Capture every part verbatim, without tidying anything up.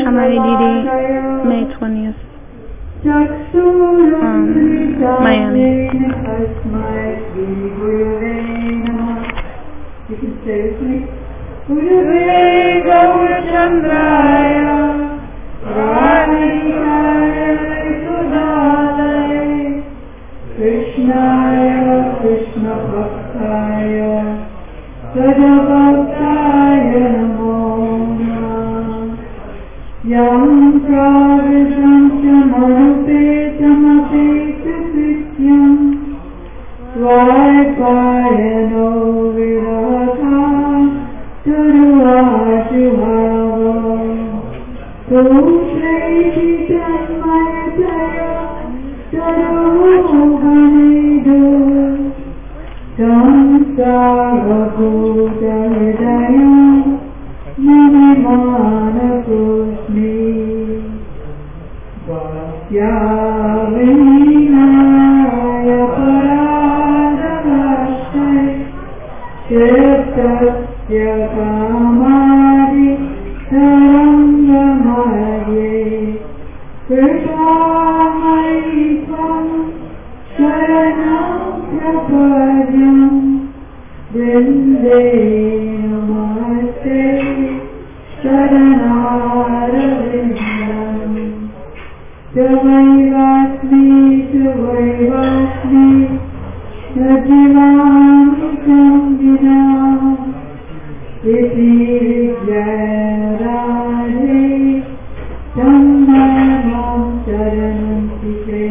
Samadhi Didi, May twentieth. Um, Miami. You can say with me. Gurave Gaurachandraya Radhikaya Sudalaya Krishnaya Krishna Bhaktaya Sadabhaktaya Namo Namah Yam Pravitam Chamarupetam Apeta Krityam Swaipayano Virata Taruvajuhava Tushraikitanmayataya Taruhanidu Samsarabhutahridaya Namimanapusmi Vasyavinaya Paradavashtai Chetasya Kamadi Tarangamadye Kripamaitvam Sharanam Prapadyam Vrinde Namaste Sharanarvindam Tavaivasmi Tavaivasmi Najivami Samvinam Iti Vidyarade Tammanam Charanantite.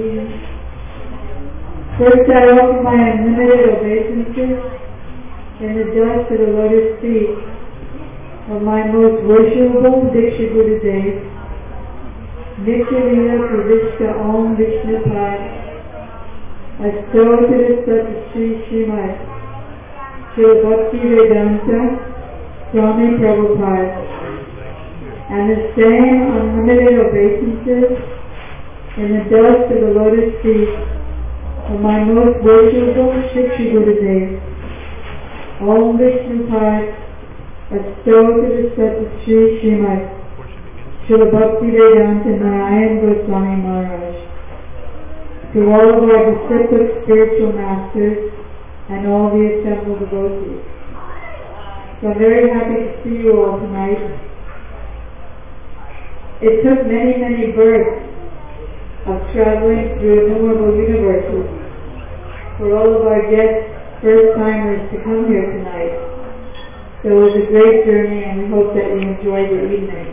First I offer my unlimited obeisances in the dust of the lotus feet of my most worshipable Diksha Gurudev, Nityalila Pravishta Om Vishnupad, Astotra Sata Sri Srimad Srila Bhakti Vedanta Swami Prabhupada, and the same unlimited obeisances in the dust of the lotus feet of my most worshipable Shikshi Gurudev, Om Vishnupad, Astotra Sata Sri Srimad Srila Bhakti Vedanta Narayan Goswami Maharaj, to all of our disciplic spiritual masters and all the assembled devotees. So I'm very happy to see you all tonight. It took many, many births of traveling through innumerable universes for all of our guests, first-timers, to come here tonight. So it was a great journey, and we hope that you enjoyed the evening.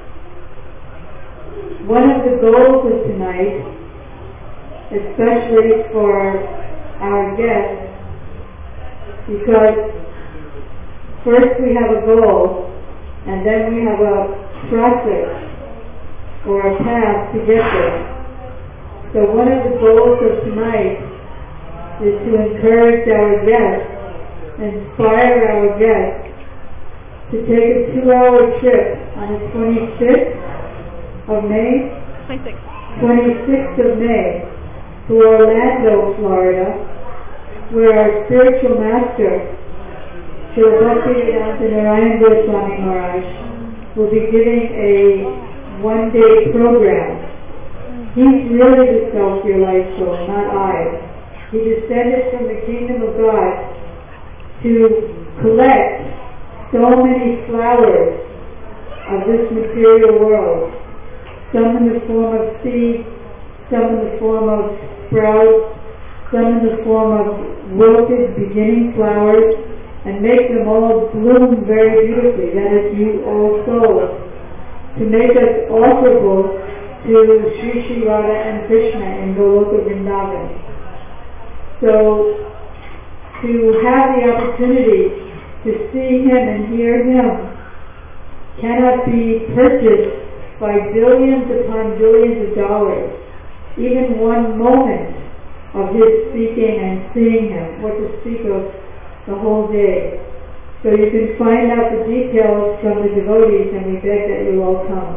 One of the goals of tonight, especially for our guests, because first we have a goal and then we have a process or a path to get there. So one of the goals of tonight is to encourage our guests, inspire our guests to take a two-hour trip on the twenty-sixth of May, twenty-sixth. twenty-sixth of May, to Orlando, Florida, where our spiritual master, Srila Bhaktivedanta Narayan Goswami Maharaj, will be giving a one-day program. He's really the self-realized soul, not I. He descended from the kingdom of God to collect so many flowers of this material world, some in the form of seeds, some in the form of sprouts, some in the form of wilted beginning flowers, and make them all bloom very beautifully. That is, you all souls, to make us offerable to Sri Sri Radha and Krishna in Goloka Vrindavan. So, to have the opportunity to see him and hear him cannot be purchased by billions upon billions of dollars. Even one moment of his speaking and seeing him, what to speak of the whole day. So you can find out the details from the devotees, and we beg that you all come.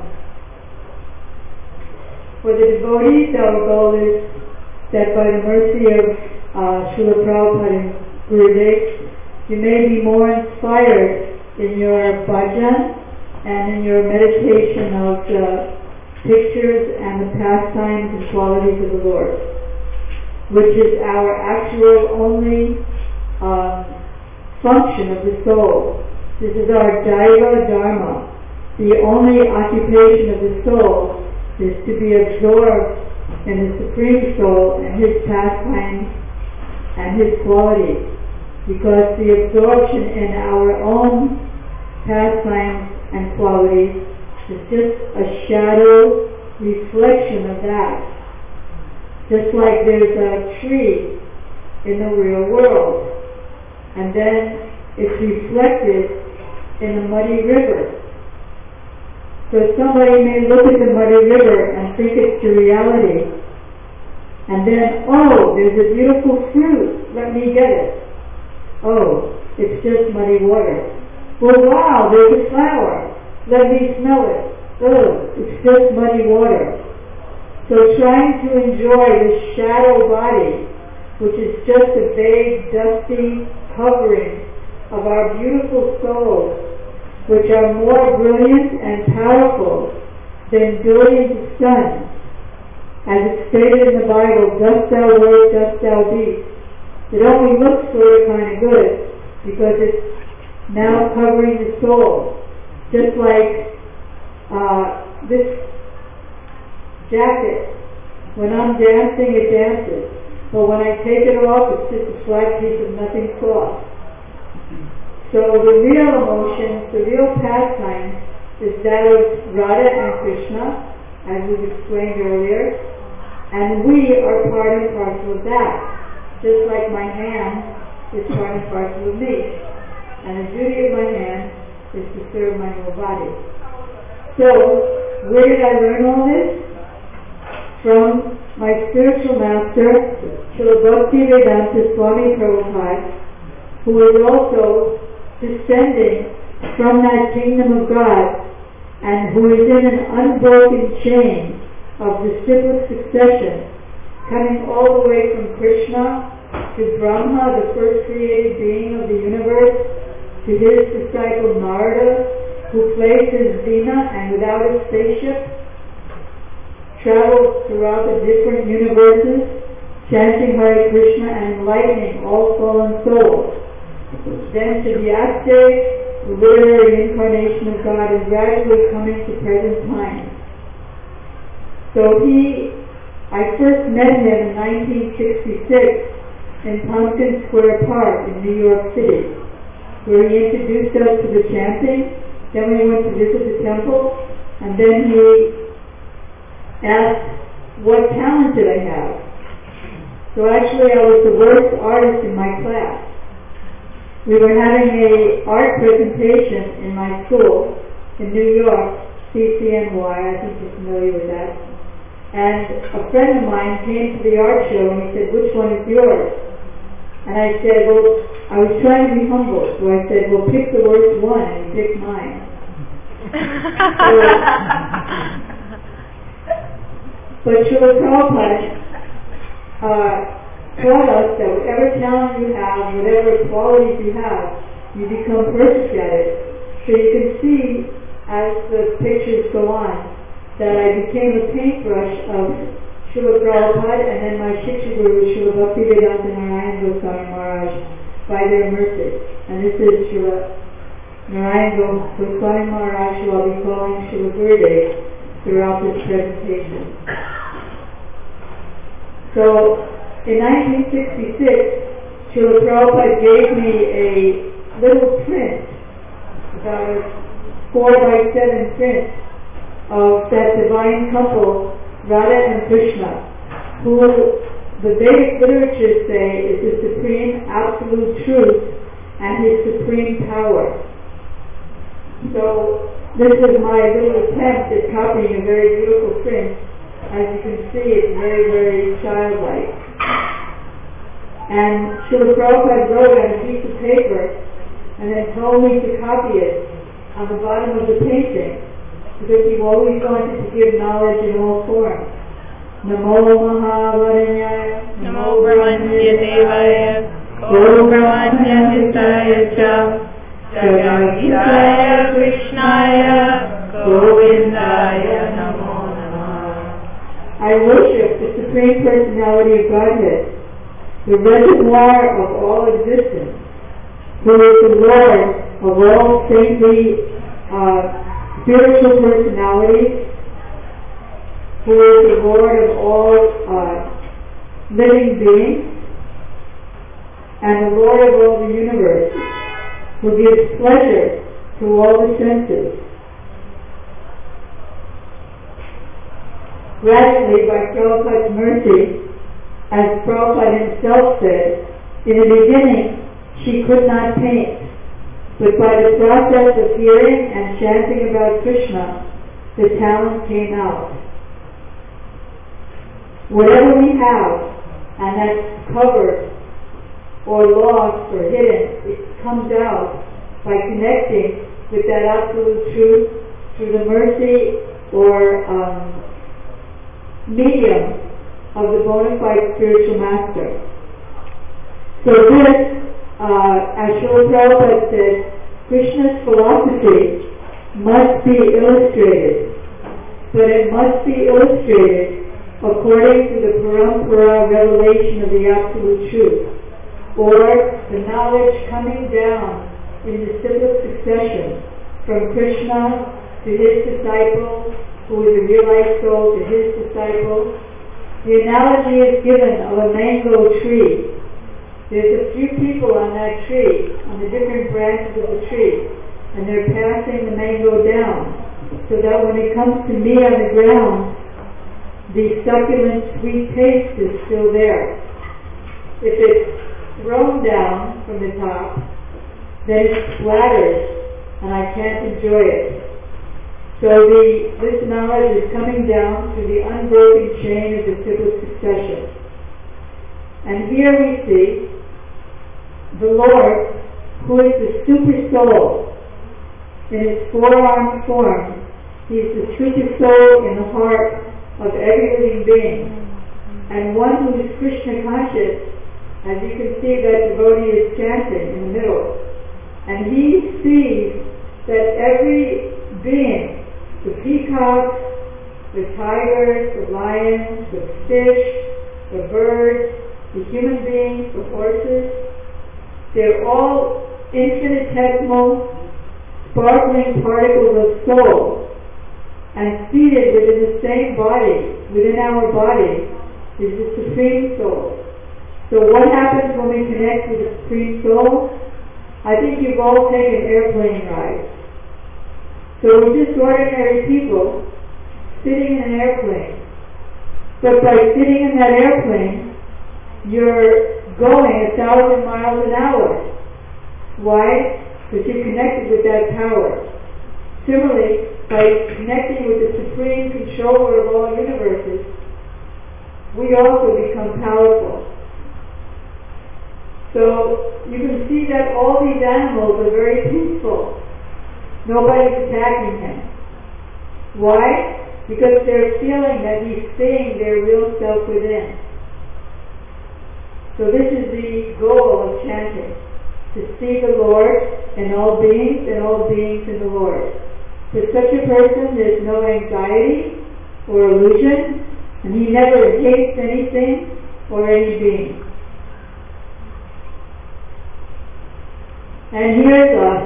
For the devotees, our goal is that by the mercy of uh, Srila Prabhupada and Gurudev, you may be more inspired in your bhajan, and in your meditation of the pictures and the pastimes and qualities of the Lord, which is our actual only um, function of the soul. This is our Daiva Dharma. The only occupation of the soul is to be absorbed in the Supreme Soul and His pastimes and His qualities, because the absorption in our own pastimes and qualities is just a shadow reflection of that. Just like there's a tree in the real world, and then it's reflected in a muddy river. So somebody may look at the muddy river and think it's the reality, and then, oh, there's a beautiful fruit, let me get it. Oh, it's just muddy water. Well, wow, there's a flower, let me smell it. Oh, it's just muddy water. So trying to enjoy this shadow body, which is just a vague, dusty covering of our beautiful souls, which are more brilliant and powerful than billions of suns. As it's stated in the Bible, dust thou work, dust thou be. It only looks sort of kind of good because it's now covering the soul. Just like uh, this jacket. When I'm dancing, it dances. But when I take it off, it's just a flat piece of nothing cloth. So the real emotion, the real pastime, is that of Radha and Krishna, as we've explained earlier, and we are part and parcel of that. Just like my hand is part and parcel of me, and the duty of my hand is to serve my whole body. So, where did I learn all this? From my spiritual master, Srila Bhaktivedanta Swami Prabhupada, who is also descending from that kingdom of God, and who is in an unbroken chain of disciplic succession, coming all the way from Krishna to Brahma, the first created being of the universe, to his disciple Narada, who plays his veena and without a spaceship travels throughout the different universes, chanting Hare Krishna and enlightening all fallen souls. Then to Vyasdev, the literary incarnation of God, is gradually coming to present time. So he, I first met him in nineteen sixty-six in Pumpkin Square Park in New York City, where he introduced us to the chanting. Then we went to visit the temple, and then he asked what talent did I have. So actually I was the worst artist in my class. We were having a art presentation in my school in New York, C C N Y, I think you're familiar with that. And a friend of mine came to the art show and he said, which one is yours? And I said, well, I was trying to be humble, so I said, well, pick the worst one, and he picked mine. so, but Srila Prabhupada uh, taught us that whatever talent you have, whatever qualities you have, you become perfect at it. So you can see, as the pictures go on, that I became a paintbrush of Srila Prabhupada and then my Shiksha Guru, Srila Bhaktivedanta Narayan Goswami Maharaj, by their mercy. And this is Srila Narayan Goswami Maharaj, who I'll be calling Srila Gurudev throughout this presentation. So, in nineteen sixty-six, Srila Prabhupada gave me a little print, about a four by seven print, of that divine couple, Radha and Krishna, who the Vedic literatures say is the supreme absolute truth and his supreme power. So this is my little attempt at copying a very beautiful print. As you can see, it's very, very childlike. And Srila Prabhupada wrote on a piece of paper and then told me to copy it on the bottom of the painting, because he always wanted to give knowledge in all forms. Namo Mahavaranyaya, Namo Brahmanya Devaya, Go Brahmanya Histaya Cha, Jagaditai Krishnaya Govindaya Namo Namah. I worship the Supreme Personality of Godhead, the reservoir of all existence, who is the Lord of all saintly uh, spiritual personalities, who is the Lord of all uh, living beings, and the Lord of all the universe, who gives pleasure to all the senses. Gradually, by Prabhupada's mercy, as Prabhupada himself said, in the beginning she could not paint, but by the process of hearing and chanting about Krishna, the talent came out. Whatever we have, and that's covered, or lost, or hidden, it comes out by connecting with that absolute truth through the mercy or um, medium of the bona fide spiritual master. So this, uh, as Srila Prabhupada said, Krishna's philosophy must be illustrated, but it must be illustrated according to the parampara revelation of the absolute truth, or the knowledge coming down in the simple succession from Krishna to his disciple, who is a realized soul, to his disciple. The analogy is given of a mango tree. There's a few people on that tree, on the different branches of the tree, and they're passing the mango down, so that when it comes to me on the ground, the succulent sweet taste is still there. If it's thrown down from the top, then it splatters and I can't enjoy it. So the, this knowledge is coming down through the unbroken chain of the cyclic succession. And here we see the Lord, who is the super soul in his four-armed form. He's the super soul in the heart of every living being, and one who is Krishna conscious. As you can see, that devotee is chanting in the middle. And he sees that every being, the peacocks, the tigers, the lions, the fish, the birds, the human beings, the horses, they're all infinitesimal, sparkling particles of soul. And seated within the same body, within our body, is the Supreme Soul. So what happens when we connect with the Supreme Soul? I think you've all taken airplane rides. So we're just ordinary people sitting in an airplane. But by sitting in that airplane, you're going a thousand miles an hour. Why? Because you're connected with that power. Similarly, by connecting with the Supreme Controller of all universes, we also become powerful. So you can see that all these animals are very peaceful. Nobody's attacking them. Why? Because they're feeling that he's seeing their real self within. So this is the goal of chanting, to see the Lord in all beings and all beings in the Lord. For such a person, there's no anxiety or illusion, and he never hates anything or any being. And here's us.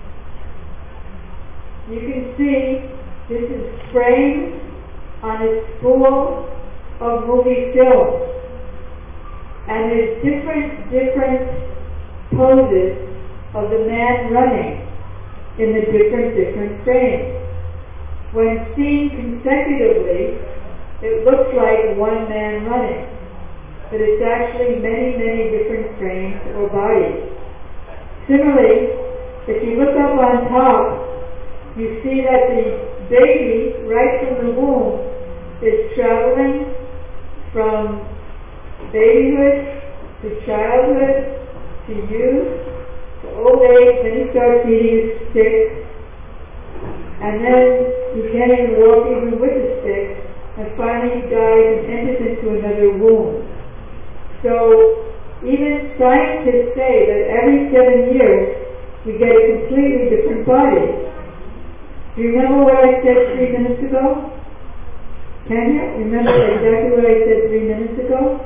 You can see this is framed on a spool of movie film. And there's different, different poses of the man running in the different, different frames. When seen consecutively, it looks like one man running, but it's actually many, many different frames or bodies. Similarly, if you look up on top, you see that the baby, right from the womb, is traveling from babyhood to childhood to youth to old age. Then he starts eating his stick, and then he can't even walk even with a stick, and finally he dies and enters into another womb. So even scientists say that every seven years we get a completely different body. Do you remember what I said three minutes ago? Can you remember exactly what I said three minutes ago?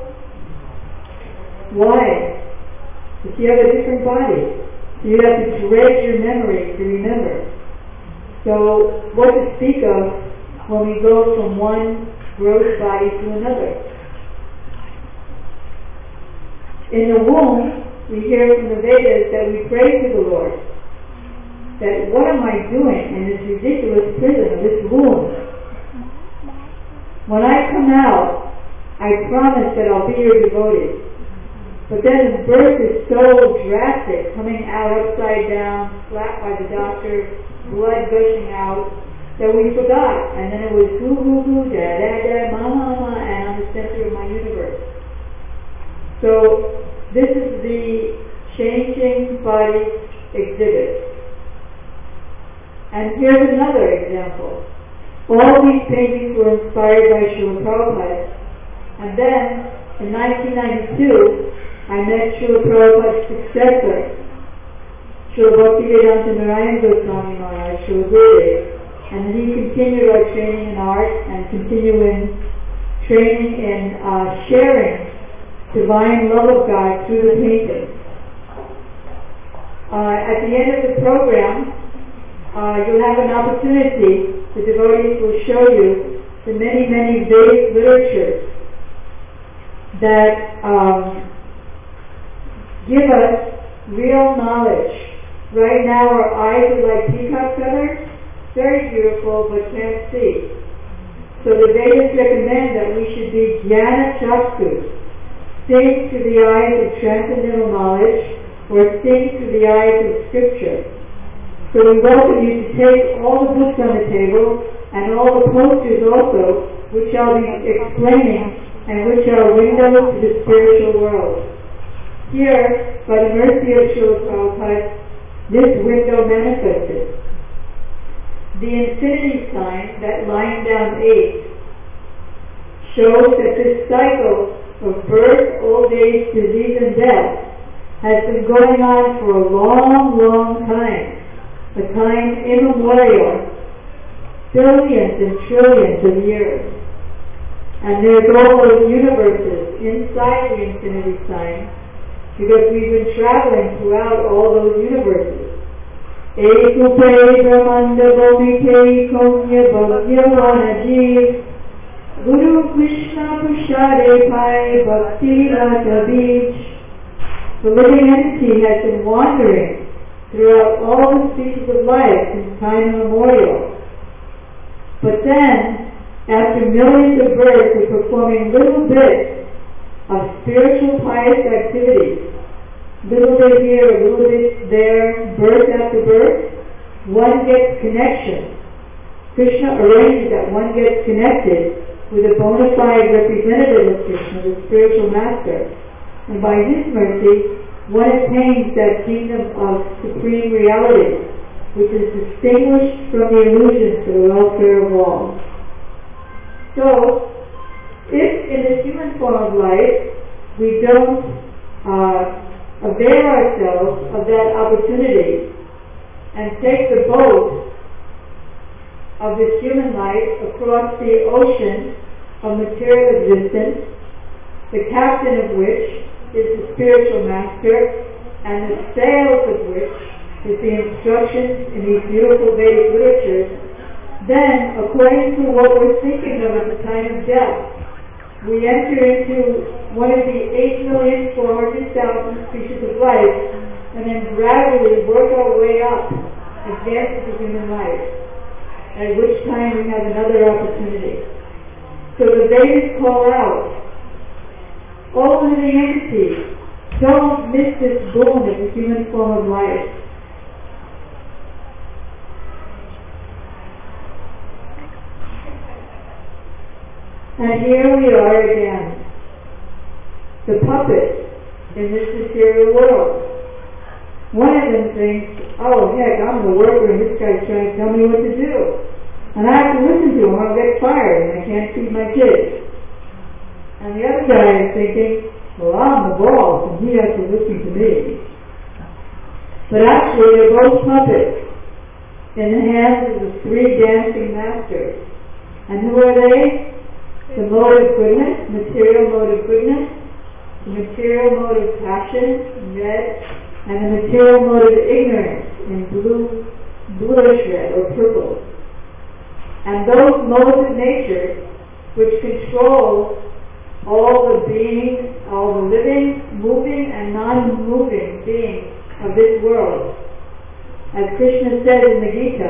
Why? Because you have a different body. So you have to dredge your memory to remember. So what to speak of when we go from one gross body to another? In the womb, we hear from the Vedas that we pray to the Lord. That what am I doing in this ridiculous prison of this womb? When I come out, I promise that I'll be your devotee. But then the birth is so drastic, coming out upside down, slapped by the doctor, blood gushing out, that we forgot. And then it was goo goo goo, da da da, ma ma ma, and I'm the center of my universe. So this is the changing body exhibit. And here's another example. All these paintings were inspired by Srila Prabhupada. And then, in nineteen ninety-two, I met Srila Prabhupada's successor, Srila Bhaktivedanta Narayana Goswami Maharaj, Srila Gurudev. And then he continued our training in art and continuing training in uh, sharing divine love of God through the painting. Uh, at the end of the program, uh, you'll have an opportunity, the devotees will show you the many, many Vedic literatures that um, give us real knowledge. Right now our eyes are like peacock feathers, very beautiful but can't see. So the Vedas recommend that we should be Jnana Chakshus, seeing through the eyes of transcendental knowledge, or seeing through the eyes of scripture. So we welcome you to take all the books on the table and all the posters also, which I'll be explaining and which are windows to the spiritual world. Here, by the mercy of Srila Prabhupada, this window manifested. The infinity sign, that line down eight, shows that this cycle of birth, old age, disease, and death has been going on for a long, long time. A time immemorial, billions and trillions of years. And there's all those universes inside the infinity sign, because we've been traveling throughout all those universes. Ekupe Brahmanda Bhomike Konya Bhagyavana Jeev Guru Krishna Prashade Pai Bhakti Lata Beach. The living entity has been wandering throughout all the species of life since time immemorial. But then, after millions of births of performing little bits of spiritual pious activities, little bit here, a little bit there, birth after birth, one gets connection. Krishna arranges that one gets connected with a bona fide representative of Krishna, the spiritual master. And by his mercy, one attains that kingdom of supreme reality, which is distinguished from the illusions for the welfare of all. So, if in the human form of life we don't uh, avail ourselves of that opportunity and take the boat of this human life across the ocean of material existence, the captain of which is the spiritual master, and the sails of which is the instructions in these beautiful Vedic literatures, then, according to what we're thinking of at the time of death, we enter into one of the eight million four hundred thousand species of life, and then gradually work our way up, advance into human life, at which time we have another opportunity. So the Vedas call out, all living entities, don't miss this boon of the human form of life. And here we are again, the puppets in this material world. One of them thinks, oh heck, I'm the worker and this guy's trying to tell me what to do. And I have to listen to him or I'll get fired and I can't feed my kids. And the other guy is thinking, well, I'm the boss and he has to listen to me. But actually they're both puppets in the hands of the three dancing masters. And who are they? The mode of goodness, material mode of goodness, the material mode of passion in red, and the material mode of ignorance in blue, bluish red or purple. And those modes of nature which control all the beings, all the living, moving and non-moving beings of this world. As Krishna said in the Gita,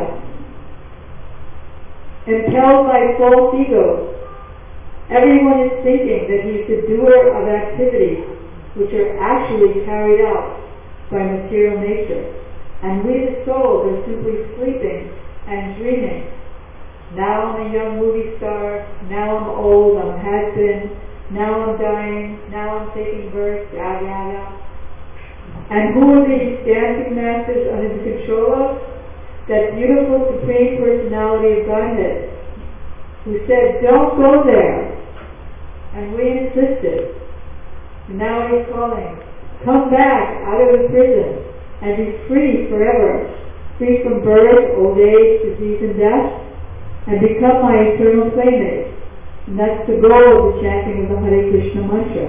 impelled by false ego, everyone is thinking that he is the doer of activities which are actually carried out by material nature. And we the souls are simply sleeping and dreaming. Now I'm a young movie star, now I'm old, I'm has-been, now I'm dying, now I'm taking birth, yada yada. And who are these dancing masters under the control of? That beautiful Supreme Personality of Godhead, who said, don't go there. And we insisted. And now he's calling, come back out of the prison and be free forever, free from birth, old age, disease and death, and become my eternal playmate. And that's the goal of the chanting of the Hare Krishna mantra.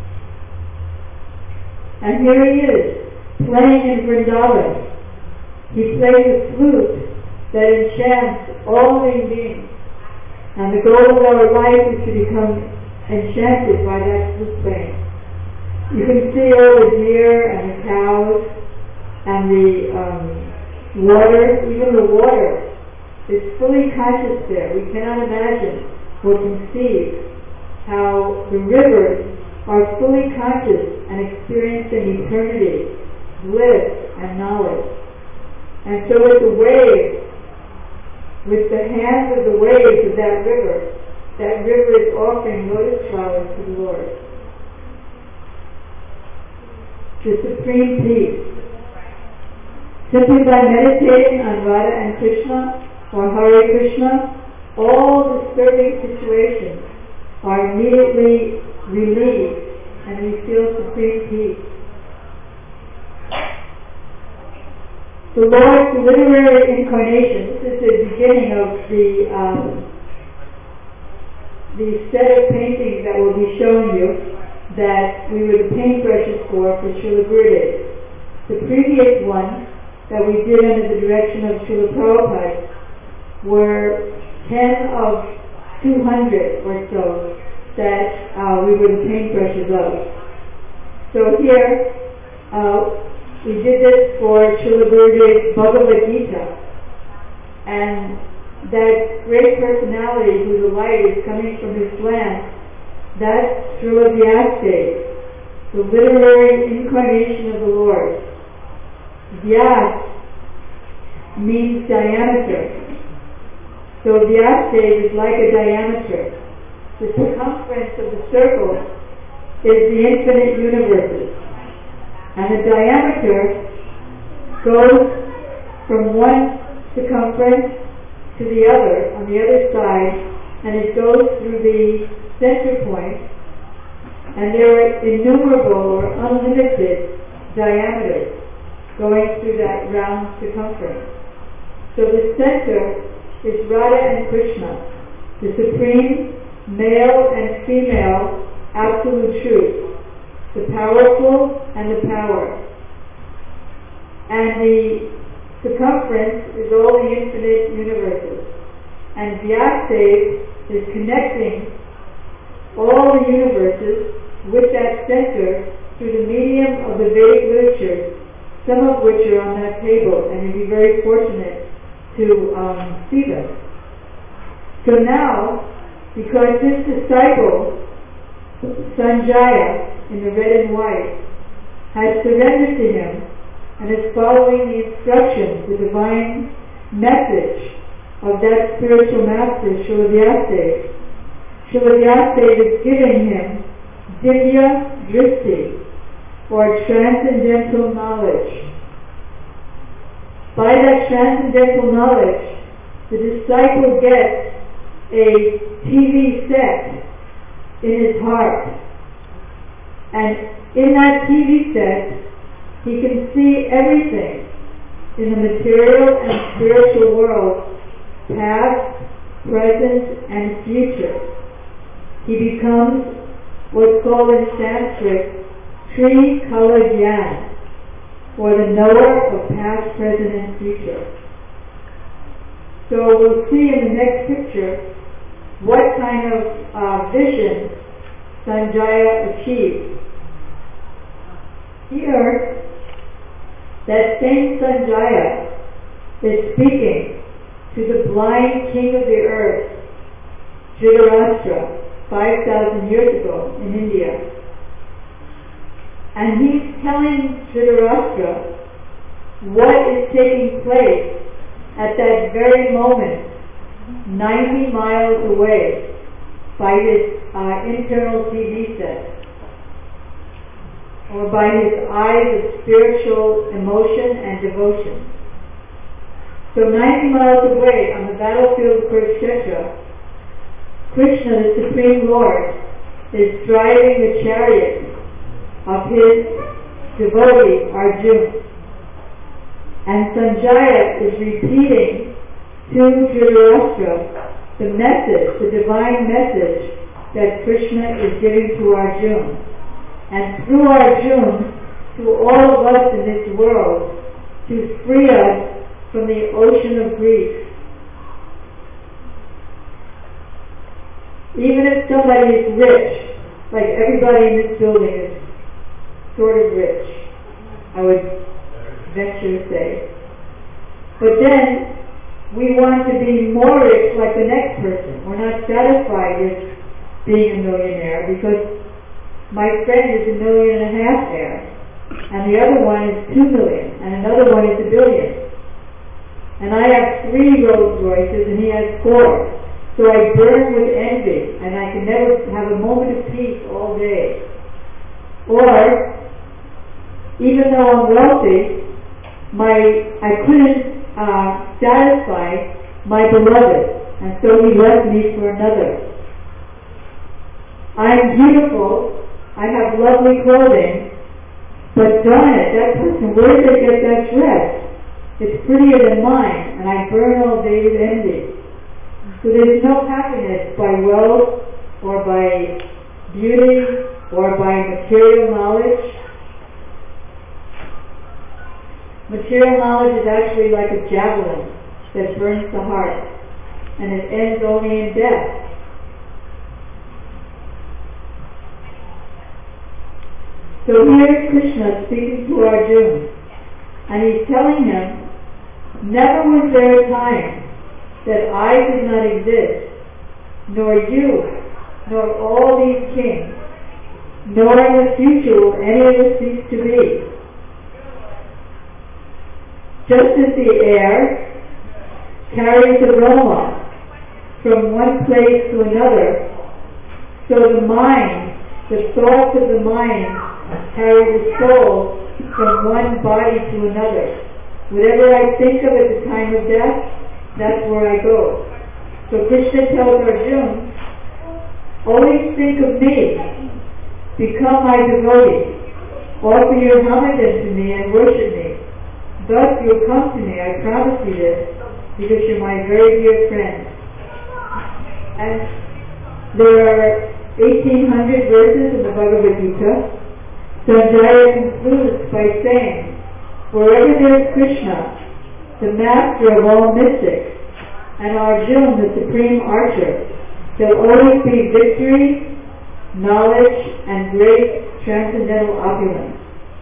And here he is, playing in Vrindavan. He plays a flute that enchants all living beings. And the goal of our life is to become enchanted by that flute playing. You can see all the deer and the cows and the um, water, even the water is fully conscious there. We cannot imagine or conceive how the rivers are fully conscious and experiencing eternity, bliss, and knowledge. And so with the waves, with the hands of the waves of that river, that river is offering lotus flowers to the Lord. The supreme peace. Simply by meditating on Radha and Krishna or Hare Krishna, all disturbing situations are immediately relieved and we feel supreme peace. The Lord's literary incarnation, this is the beginning of the um, the set of paintings that will be showing you that we were the paintbrushes for for Srila Gurudev. The previous one that we did under the direction of Srila Prabhupada were ten of two hundred or so that uh, we were the paintbrushes of. So here uh, we did this for Srila Gurudev's Bhagavad Gita, and that great personality whose light is coming from his lamp, that's Srila Vyasadeva, the literary incarnation of the Lord. Vyas means diameter. So Vyasadeva is like a diameter. The circumference of the circle is the infinite universes. And the diameter goes from one circumference to the other, on the other side, and it goes through the center point, and there are innumerable or unlimited diameters going through that round circumference. So the center is Radha and Krishna, the supreme male and female absolute truth, the powerful and the power. And the circumference is all the infinite universes. And Vyasadeva is connecting all the universes with that center through the medium of the Vedic literature, some of which are on that table, and you'll be very fortunate to um, see them. So now, because his disciple, Sanjaya, in the red and white, has surrendered to him and is following the instructions, the divine message of that spiritual master, Srila Vyasadeva. Srila Vyasadeva is giving him Divya Dristi, or transcendental knowledge. By that transcendental knowledge, the disciple gets a T V set in his heart. And in that T V set, He can see everything in the material and spiritual world, past, present, and future. He becomes what's called in Sanskrit Tri-Kala Jnana, or the knower of past, present, and future. So we'll see in the next picture what kind of uh, vision Sanjaya achieved. Here, that same Sanjaya is speaking to the blind king of the earth, Dhritarashtra, five thousand years ago in India. And he's telling Dhritarashtra what is taking place at that very moment, ninety miles away, by his uh, internal T V set, or by his eyes of spiritual emotion and devotion. So ninety miles away on the battlefield of Kurukshetra, Krishna, the Supreme Lord, is driving the chariot of his devotee Arjuna. And Sanjaya is repeating to Dhritarashtra the message, the divine message that Krishna is giving to Arjuna. And through Arjuna, to all of us in this world, to free us from the ocean of grief. Even if somebody is rich, like everybody in this building is sort of rich, I would venture to say. But then, we want to be more rich like the next person. We're not satisfied with being a millionaire because my friend is a million and a half heir, and the other one is two million, and another one is a billion. And I have three Rolls Royces and he has four. So I burn with envy, and I can never have a moment of peace all day. Or, even though I'm wealthy, my I couldn't uh, satisfy my beloved, and so he left me for another. I'm beautiful, I have lovely clothing, but darn it, that person, where did they get that dress? It's prettier than mine, and I burn all day with envy. So there's no happiness by wealth, or by beauty, or by material knowledge. Material knowledge is actually like a javelin that burns the heart, and it ends only in death. So here's Krishna speaking to Arjuna, and he's telling him, never was there a time that I did not exist, nor you, nor all these kings, nor in the future will any of us cease to be. Just as the air carries aroma from one place to another, so the mind, the thoughts of the mind, carry the soul from one body to another. Whatever I think of at the time of death, that's where I go. So Krishna tells Arjuna, always think of me, become my devotee, offer your homage unto me and worship me. Thus you'll come to me, I promise you this, because you're my very dear friend. And there are eighteen hundred verses in the Bhagavad Gita. Sanjaya concludes by saying, wherever there is Krishna, the master of all mystics, and Arjuna, the supreme archer, there'll always be victory, knowledge, and great transcendental opulence.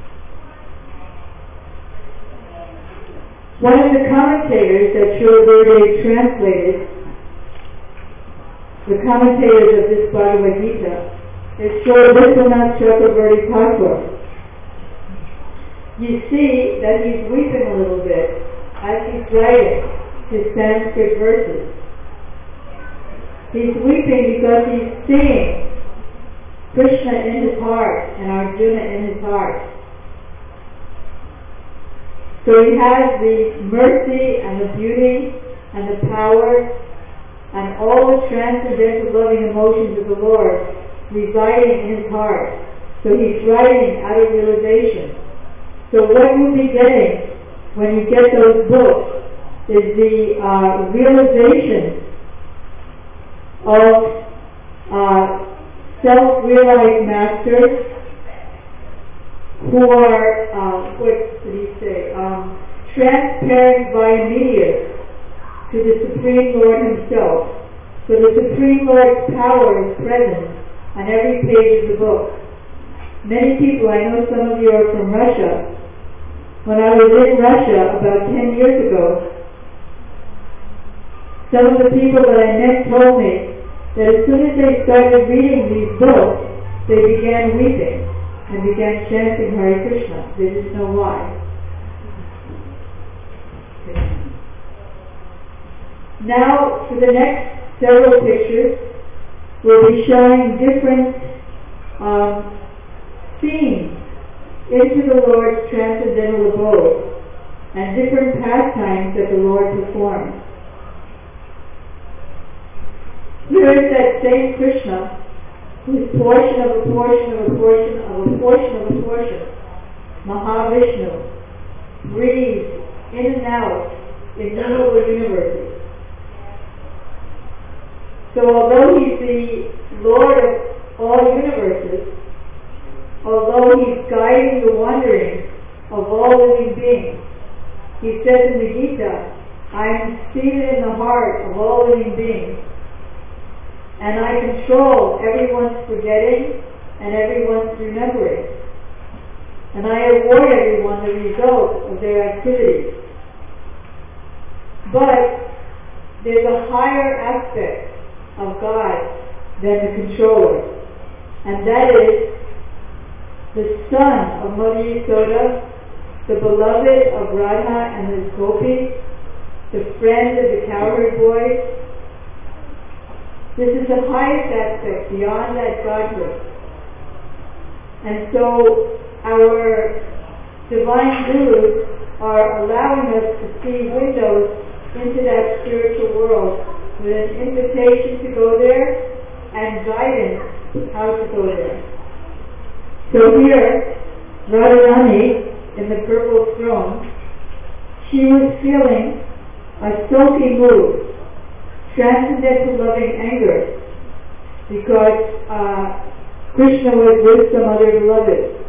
One of the commentators that Srila Gurudev translated, the commentators of this Bhagavad Gita, is Srila Vishwanath Chakravarti Thakur. You see that he's weeping a little bit as he's writing his Sanskrit verses. He's weeping because he's seeing Krishna in his heart and Arjuna in his heart. So he has the mercy and the beauty and the power and all the transcendental loving emotions of the Lord residing in his heart. So he's writing out of realization. So what you'll be getting when you get those books is the uh, realization of uh, self-realized masters who are, uh, what did he say, um, transparent via media to the Supreme Lord Himself. So the Supreme Lord's power is present on every page of the book. Many people, I know some of you are from Russia. When I was in Russia about ten years ago, some of the people that I met told me that as soon as they started reading these books, they began weeping and began chanting Hare Krishna. They didn't know why. Now, for the next several pictures, we'll be showing different um, scenes into the Lord's transcendental abode and different pastimes that the Lord performs. Here is that same Krishna, whose portion of a portion of a portion of a portion of a portion, Mahavishnu, breathes in and out innumerable universes. So although He's the Lord of all universes, although He's guiding the wandering of all living beings, He says in the Gita, I am seated in the heart of all living beings, and I control everyone's forgetting and everyone's remembering. And I award everyone the result of their activities. But there's a higher aspect of God than the controller, and that is the son of Mother Yasoda, the beloved of Radha and his gopis, the friend of the cowherd boys. This is the highest aspect beyond that godhood. And so our divine gurus are allowing us to see windows into that spiritual world with an invitation to go there and guidance how to go there. So here, Radharani in the purple throne, she was feeling a sulky mood, transcendental loving anger, because uh, Krishna was with some other beloved.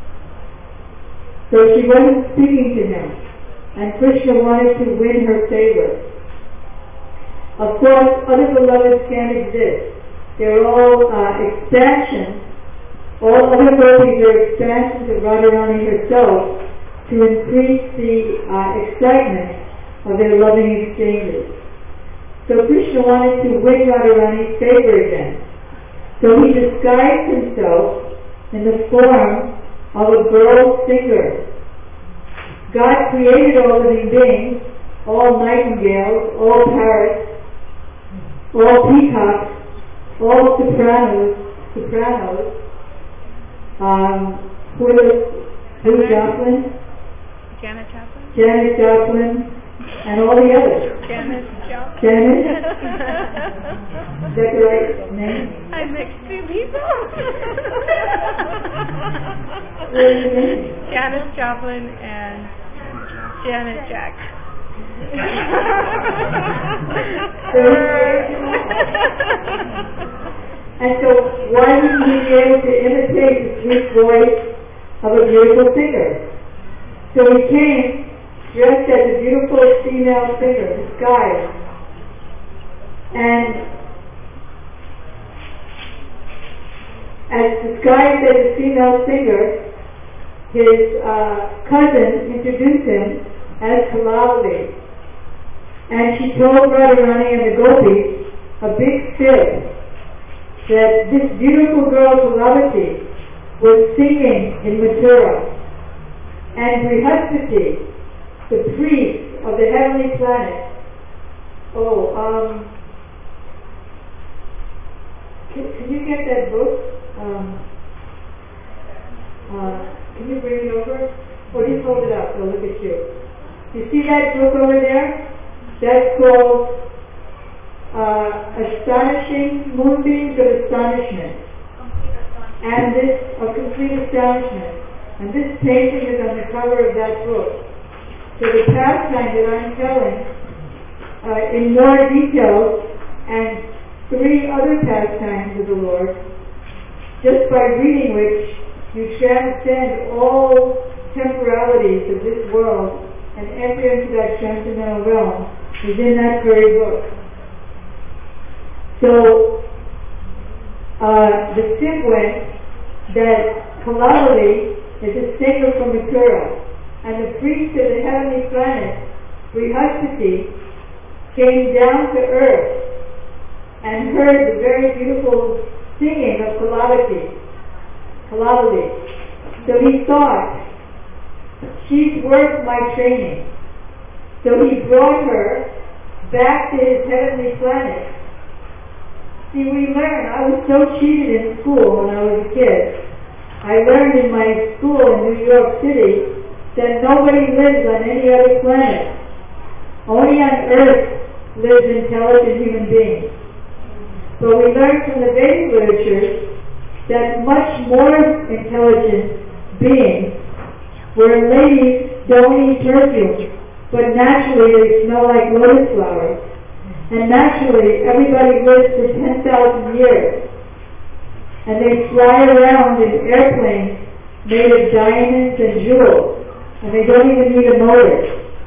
So she wasn't speaking to him, and Krishna wanted to win her favor. Of course, other beloveds can't exist. They're all uh, expansions. All other gopis are expansions of Radharani herself to increase the uh, excitement of their loving exchanges. So Krishna wanted to win Radharani's favor again. So he disguised himself in the form of a girl singer. God created all living beings, all nightingales, all parrots, all peacocks, all sopranos, sopranos, um, who was Lou Joplin, Janet Joplin. Janet Joplin, and all the others. Janet Joplin. Janet? Is that the right name? I mixed two people. What is your name? Janet Joplin and Janet Jack. And so why wouldn't he be able to imitate the sweet voice of a beautiful singer? So he came dressed as a beautiful female singer, disguised. And as disguised as a female singer, his uh, cousin introduced him as Kalavali. And she told Radharani and the gopis a big fib that this beautiful girl Kalavati was singing in Mathura. And Brihaspati, the priest of the heavenly planet, oh, um, can, can you get that book? Um, uh, can you bring it over? Or just hold it up, I'll look at you. You see that book over there? That's called uh, Astonishing Moonbeams of Astonishment. And this, of complete astonishment. And this painting is on the cover of that book. So the pastime that I'm telling uh, in more detail, and three other pastimes of the Lord, just by reading which you transcend all temporalities of this world and enter into that transcendental realm, is in that very book. So uh, the tip went that Kalavali is a singer from Mathura, and the priest of the heavenly planet, Brihaspati, came down to earth and heard the very beautiful singing of Kalavati. Kalavali. So he thought, she's worth my training. So he brought her back to his heavenly planet. See, we learn, I was so cheated in school when I was a kid. I learned in my school in New York City that nobody lives on any other planet. Only on Earth lives intelligent human beings. But we learned from the Vedic literature that much more intelligent beings, where ladies don't eat perfume, but naturally they smell like lotus flowers. And naturally everybody lives for ten thousand years. And they fly around in airplanes made of diamonds and jewels. And they don't even need a motor.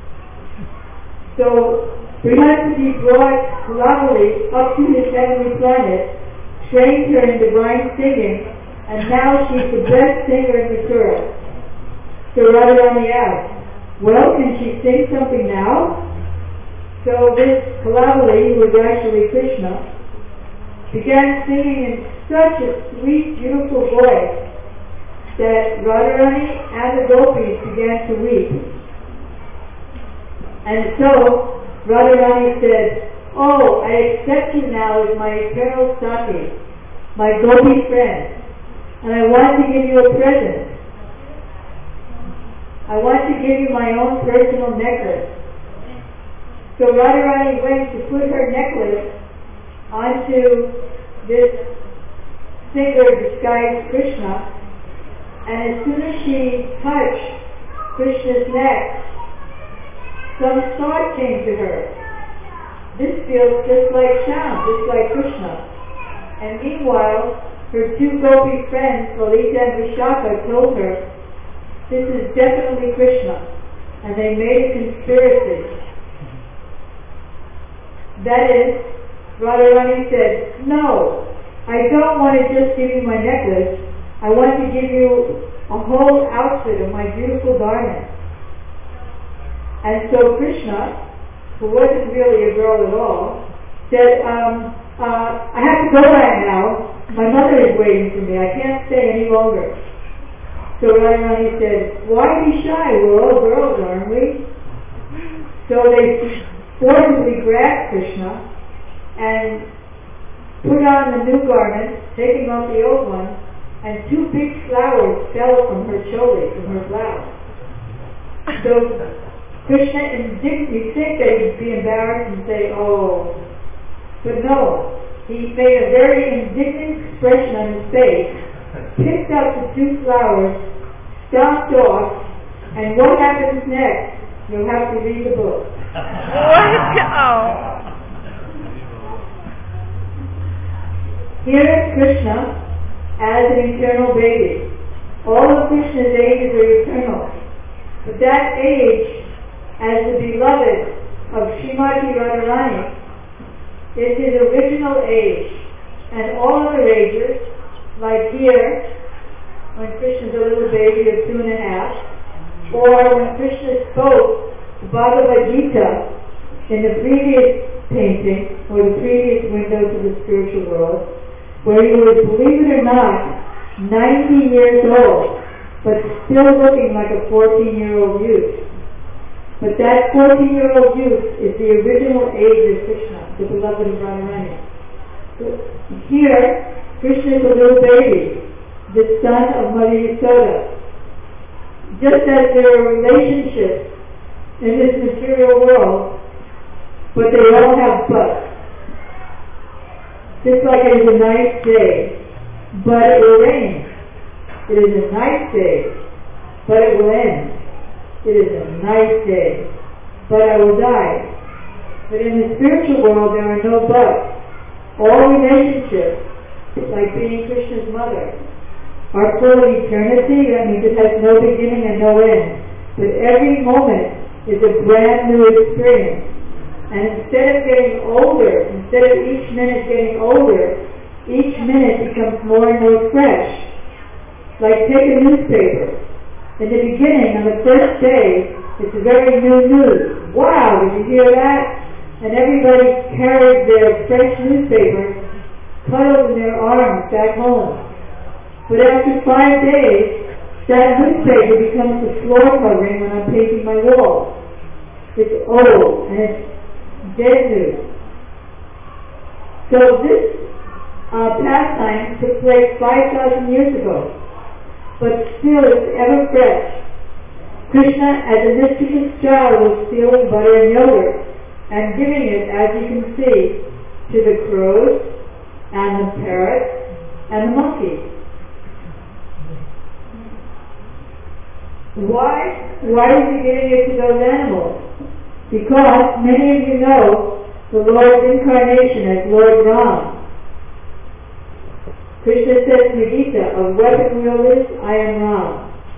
So Brihaspati brought Kalavali up to his heavenly planet, trained her in divine singing, and now she's the best singer in Mathura. So Radharani asked, well, can she sing something now? So this Kalavali, who was actually Krishna, began singing in such a sweet, beautiful voice that Radharani and the gopis began to weep. And so Radharani said, oh, I accept you now as my eternal Sati, my gopi friend, and I want to give you a present. I want to give you my own personal necklace. So Radharani went to put her necklace onto this singer disguised Krishna, and as soon as she touched Krishna's neck, some thought came to her. This feels just like Shyam, just like Krishna. And meanwhile, her two gopi friends, Lalita and Vishaka, told her, this is definitely Krishna. And they made a conspiracy. That is, Radharani said, no, I don't want to just give you my necklace. I want to give you a whole outfit of my beautiful garments. And so Krishna, who wasn't really a girl at all, said, um, uh, I have to go right now. My mother is waiting for me. I can't stay any longer. So Radharani said, why be shy? We're all girls, aren't we? So they forcibly grabbed Krishna and put on the new garment, taking off the old one, and two big flowers fell from her shoulders, from her blouse. So Krishna, indignant, you'd think that he'd be embarrassed and say, oh, but no. He made a very indignant expression on his face, picked up the two flowers, stomped off, and what happens next? You'll have to read the book. What? Oh. Here is Krishna as an eternal baby. All of Krishna's ages are eternal. But that age, as the beloved of Srimati Radharani, is his original age. And all other ages, like here, when Krishna's a little baby of two and a half, or when Krishna spoke the Bhagavad Gita in the previous painting, or the previous window to the spiritual world, where he was, believe it or not, ninety years old, but still looking like a fourteen-year-old youth. But that fourteen-year-old youth is the original age of Krishna, the beloved of Radharani. Here, Krishna is a little baby, the son of Mother Yasoda. Just as there are relationships in this material world, but they all have buts. Just like it is a nice day, but it will rain. It is a nice day, but it will end. It is a nice day, but I will die. But in the spiritual world there are no buts. All relationships, like being Krishna's mother, are full of eternity. That means it has no beginning and no end. But every moment is a brand new experience. And instead of getting older, instead of each minute getting older, each minute becomes more and more fresh. Like take a newspaper. In the beginning, on the first day, it's very new news. Wow, did you hear that? And everybody carries their fresh newspapers cuddled in their arms back home. But after five days, that newspaper becomes the floor covering when I'm painting my wall. It's old and it's dead news. So this uh, pastime took place five thousand years ago, but still it's ever fresh. Krishna, as a mischievous child, was stealing butter and yogurt and giving it, as you can see, to the crows and the parrots and the monkeys. Why? Why is he giving it to those animals? Because many of you know the Lord's incarnation as Lord Ram. Krishna says in the Gita, of weapon wielders, I am Ram.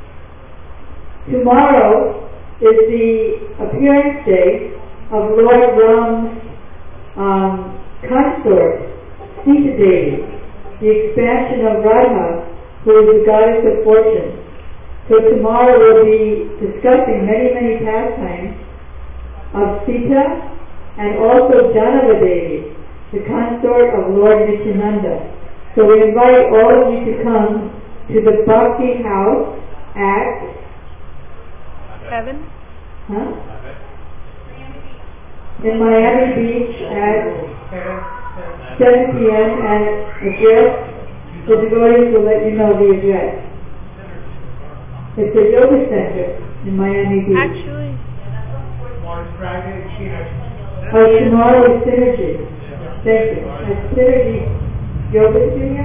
Tomorrow is the appearance day of Lord Ram's um, consort, Sita Devi, the expansion of Radha, who is the goddess of fortune. So tomorrow we'll be discussing many, many pastimes of Sita and also Janava Devi, the consort of Lord Nityananda. So we invite all of you to come to the Bhakti House at Seven? Huh? In Miami Beach at seven p.m. and address, the devotees will let you know the address. It's a yoga center in Miami Beach. Actually, Oh, tomorrow is Synergy. Thank you. At Synergy Yoga Studio?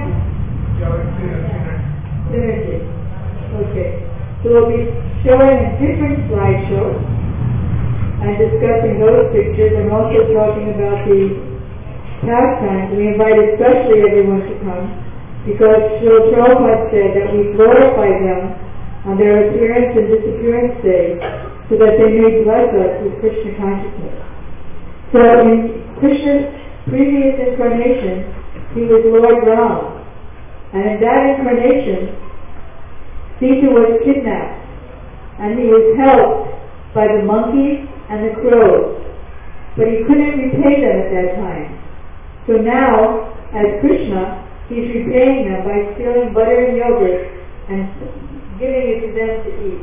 Synergy. Okay. So we'll be showing a different slideshow and discussing those pictures and also talking about the pastimes. We invite especially everyone to come because Srila Prabhupada said that we glorify them on their appearance and disappearance day so that they may bless us with Krishna consciousness. So in Krishna's previous incarnation, he was Lord Ram. And in that incarnation, Sita was kidnapped. And he was helped by the monkeys and the crows. But he couldn't repay them at that time. So now, as Krishna, he's repaying them by stealing butter and yogurt and giving it to them to eat.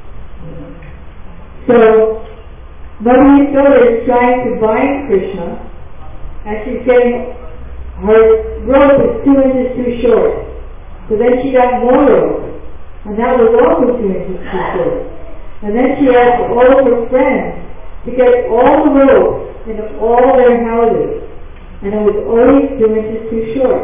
So, Mother Yasoda is trying to bind Krishna, and she's getting, her rope is two inches too short. So then she got more rope, and that was also two inches too short. And then she asked all of her friends to get all the rope in all their houses, and it was always two inches too short.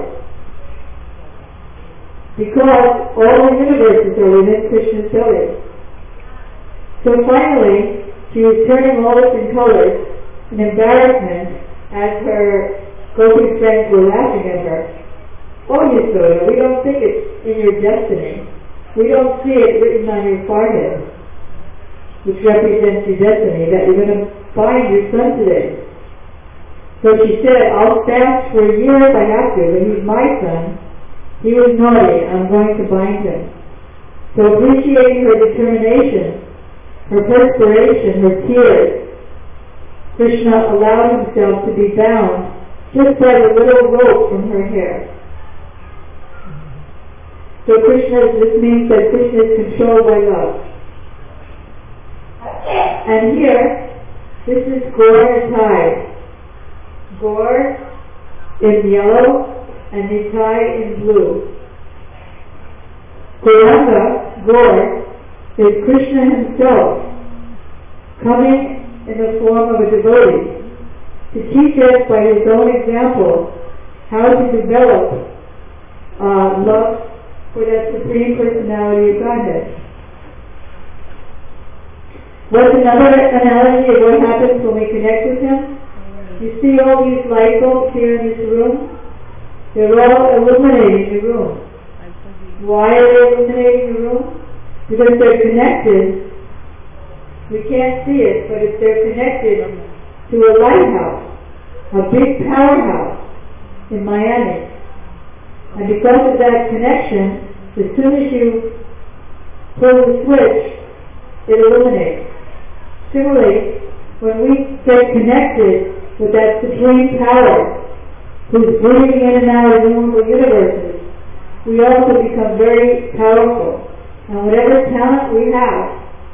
Because all the universes are within Krishna's belly. So finally, she was turning all this in colors in embarrassment as her Gopi friends were laughing at her. Oh, Yasoda, we don't think it's in your destiny. We don't see it written on your forehead, which represents your destiny, that you're going to find your son today. So she said, I'll fast for a year if I have to, but he's my son. He was naughty, I'm going to bind him. So appreciating her determination, her perspiration, her tears, Krishna allowed himself to be bound just by the little rope from her hair. So Krishna, this means that Krishna is controlled by love. And here, this is Gaur Nitai. Gaur in yellow and Nitai in blue. Gauranga, Gaur, is Krishna himself coming in the form of a devotee to teach us by his own example how to develop uh, love for that Supreme Personality of Godhead. What's another analogy of what happens when we connect with Him? You see all these light bulbs here in this room? They're all illuminating the room. Why are they illuminating the room? Because they're connected. We can't see it, but if they're connected to a lighthouse, a big powerhouse in Miami, and because of that connection, as soon as you pull the switch, it illuminates. Similarly, when we get connected with that supreme power who's breathing in and out of innumerable universes, we also become very powerful. And whatever talent we have,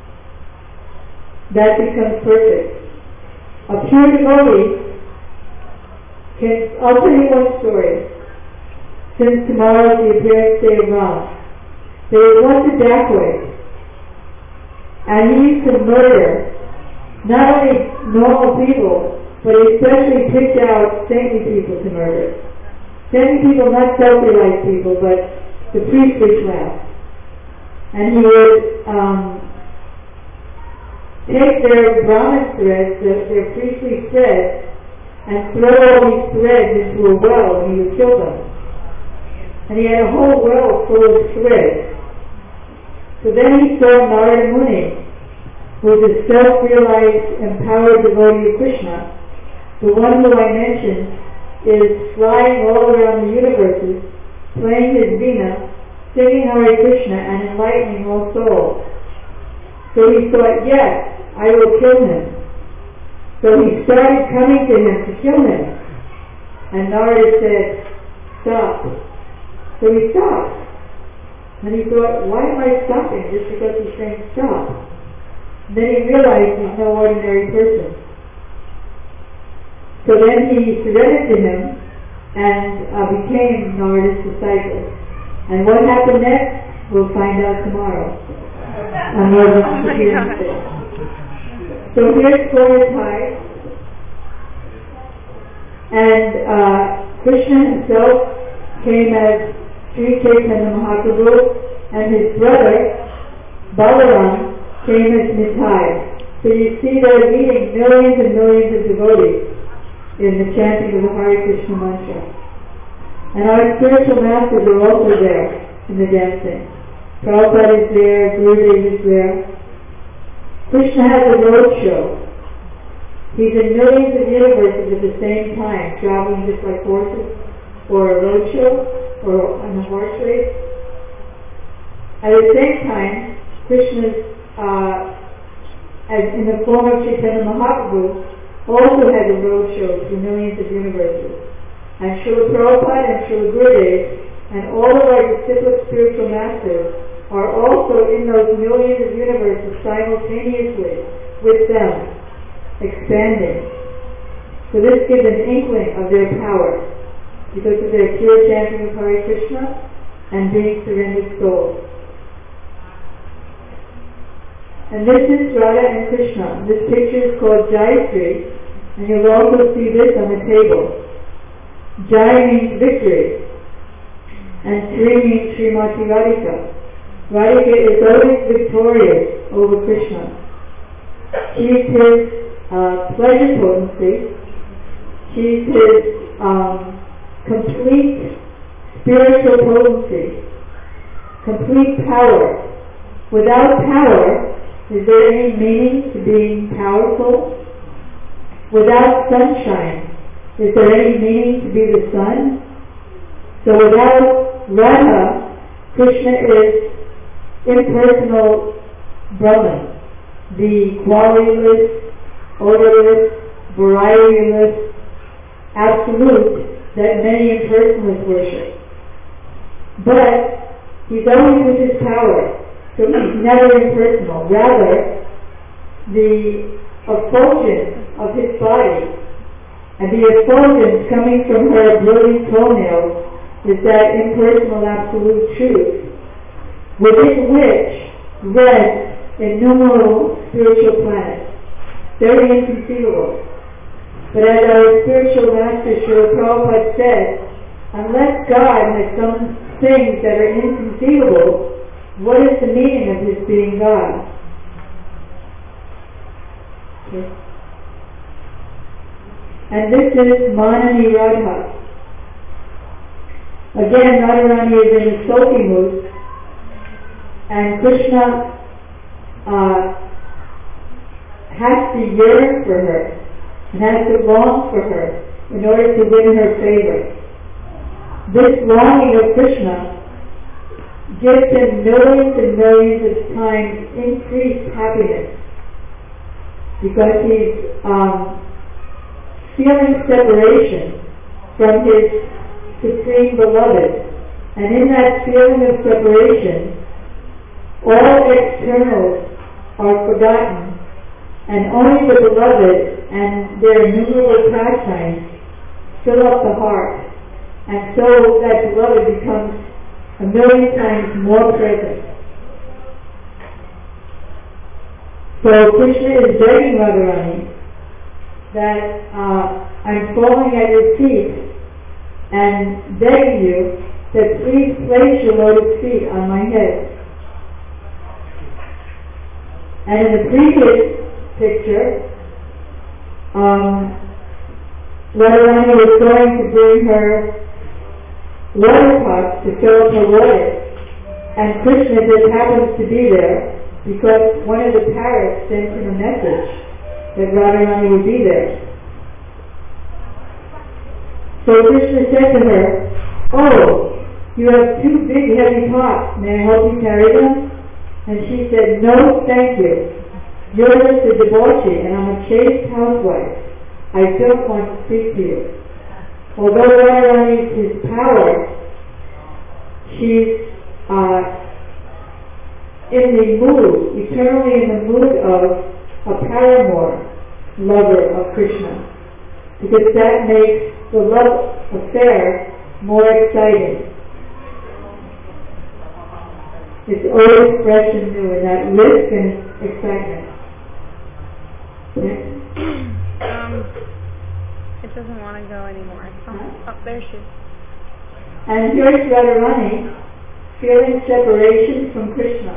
that becomes perfect. A pure devotee can, I'll tell you one story. Since tomorrow is the appearance day of Ram, there was once a dacoit, and he used to murder not only normal people, but he especially picked out saintly people to murder. Saintly people, not self-realized people, but the priestly class. And he would um, take their Brahmin threads, their, their priestly threads, and throw all these threads into a well, and he would kill them. And he had a whole well full of threads. So then he saw Narada Muni, who is a self-realized, empowered devotee of Krishna. The one who I mentioned is flying all around the universes, playing his veena, singing Hare Krishna, and enlightening all souls. So he thought, yes, I will kill him. So he started coming to him to kill him. And Narada said, stop. So he stopped. And he thought, why am I stopping just because he's saying stop? And then he realized he's no ordinary person. So then he surrendered to him and uh, became Narada's disciple. And what happened next, we'll find out tomorrow. On Narada's Oh my appearance God. day. So here's Florida, and uh, Krishna himself came as Sri Chaitanya Mahaprabhu, and his brother Balaram came as Nitai. So you see they're leading millions and millions of devotees in the chanting of the Hare Krishna mantra. And our spiritual masters are also there in the dancing. Prabhupada is there, Gurudev is there. Krishna has a road show. He's in millions of universes at the same time, traveling just like horses, or a road show, or on a horse race. At the same time, Krishna, uh, as in the form of Chaitanya Mahaprabhu, also has a road show through millions of universes. And Srila Prabhupada and Srila Gurudev and all of our disciplic spiritual masters are also in those millions of universes simultaneously with them, expanding. So this gives an inkling of their power because of their pure chanting of Hare Krishna and being surrendered souls. And this is Radha and Krishna. This picture is called Jayasri, and you'll also see this on the table. Jai means victory, and Sri means Srimati Radhika. Radhika is always victorious over Krishna. She is his uh, pleasure potency. She is his um, complete spiritual potency, complete power. Without power, is there any meaning to being powerful? Without sunshine, is there any meaning to be the sun? So without Radha, Krishna is impersonal Brahman, the qualityless, odorless, varietyless absolute that many impersonalists worship. But he's always with his power, so he's never impersonal. Rather, the effulgence of his body and the effulgence coming from her brilliant toenails is that impersonal absolute truth, within which rests innumerable spiritual planets. Very inconceivable. But as our spiritual master Srila Prabhupada said, unless God has some things that are inconceivable, what is the meaning of his being God? Okay. And this is Manani Radha. Again, Radharani is in a sulky mood, and Krishna uh, has to yearn for her, and has to long for her in order to win her favor. This longing of Krishna gives him millions and millions of times increased happiness, because he's um, feeling separation from his Supreme Beloved, and in that feeling of separation, all externals are forgotten, and only the Beloved and their innumerable pastimes fill up the heart, and so that Beloved becomes a million times more present. So Krishna is begging Radharani that uh, I'm falling at your feet and begging you that please place your lotus feet on my head. And in the previous picture, um, Radharani was going to bring her water pots to fill up her water, and Krishna just happens to be there because one of the parrots sent him a message that Radharani would be there. So Krishna said to her, "Oh, you have two big heavy pots, may I help you carry them?" And she said, "No, thank you. You're just a debauchee and I'm a chaste housewife. I don't want to speak to you." Although Radharani is his power, she's uh, in the mood, eternally in the mood of a paramour, lover of Krishna, because that makes the love affair more exciting. It's always fresh and new in that risk and excitement. Next. Um, it doesn't want to go anymore. Oh, huh? Oh, there she is. And here's Radharani feeling separation from Krishna,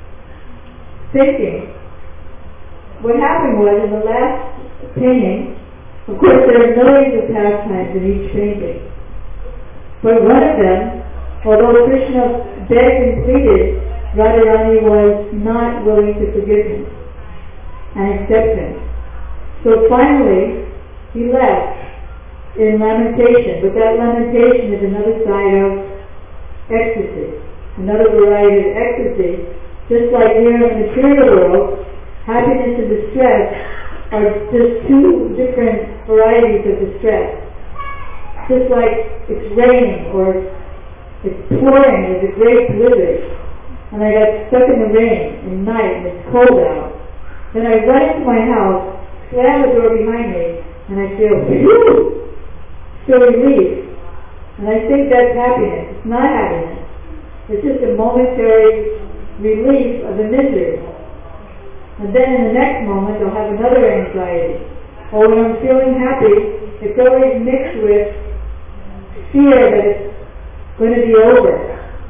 thinking. What happened was, in the last painting, of course there are millions of pastimes in each painting, but one of them, although Krishna begged and pleaded, Radharani was not willing to forgive him and accept him. So finally, he left in lamentation, but that lamentation is another side of ecstasy, another variety of ecstasy. Just like here in the material world, happiness and distress are just two different varieties of distress. Just like it's raining or it's pouring, there's a great blizzard, and I got stuck in the rain at night and it's cold out. Then I run into my house, slam the door behind me, and I feel, phew, feel relief. And I think that's happiness. It's not happiness. It's just a momentary relief of the misery. And then in the next moment I'll have another anxiety. Or when I'm feeling happy, it's always mixed with fear that it's going to be over.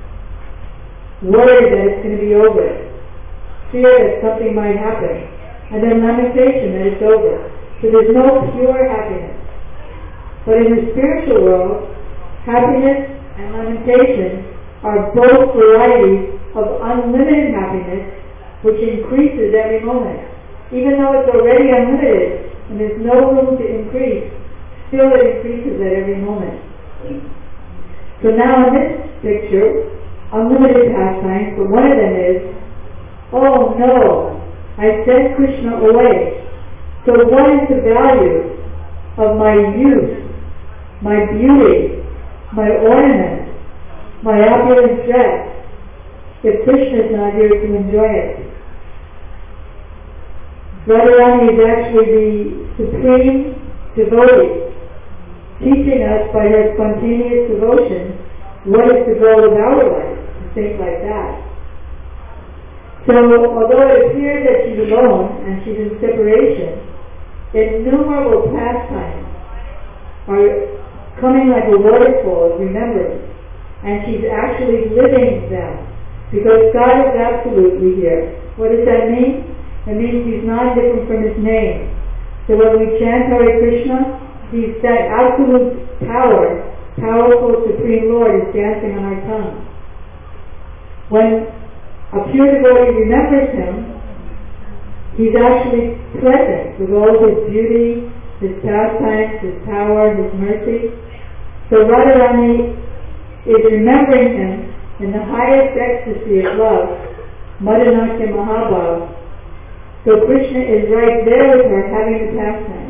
Worry that it's going to be over. Fear that something might happen. And then lamentation that it's over. So there's no pure happiness. But in the spiritual world, happiness and lamentation are both varieties of unlimited happiness, which increases every moment. Even though it's already unlimited and there's no room to increase, still it increases at every moment. So now in this picture, unlimited pastimes, but one of them is, oh no, I sent Krishna away. So what is the value of my youth, my beauty, my ornament, my opulent dress, if Krishna is not here to enjoy it? Radharani is actually the supreme devotee, teaching us by her spontaneous devotion what is the goal of our life, to think like that. So although it appears that she's alone and she's in separation, innumerable pastimes are coming like a waterfall of remembrance, and she's actually living them, because God is absolutely here. What does that mean? It means he's not different from his name. So when we chant Hare Krishna, he's that absolute power, powerful Supreme Lord is dancing on our tongue. When a pure devotee remembers him, he's actually present with all his beauty, his pastimes, his power, his mercy. So Radharani is remembering him in the highest ecstasy of love, Madanatya Mahabhav. So Krishna is right there with her having the pastime.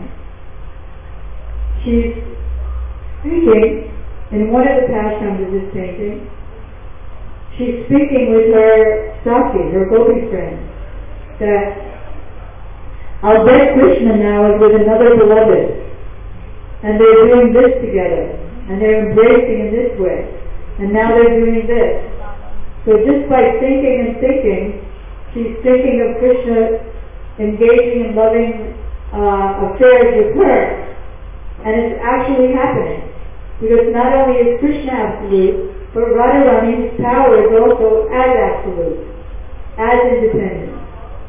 She's speaking in one of the pastimes of this painting. She's speaking with her Saki, her gopi friend, that I'll bet Krishna now is with another beloved, and they're doing this together, and they're embracing in this way, and now they're doing this. So just by thinking and thinking, she's thinking of Krishna engaging in loving uh, affairs with her, and it's actually happening, because not only is Krishna absolute, but Radharani's power is also as absolute, as independent.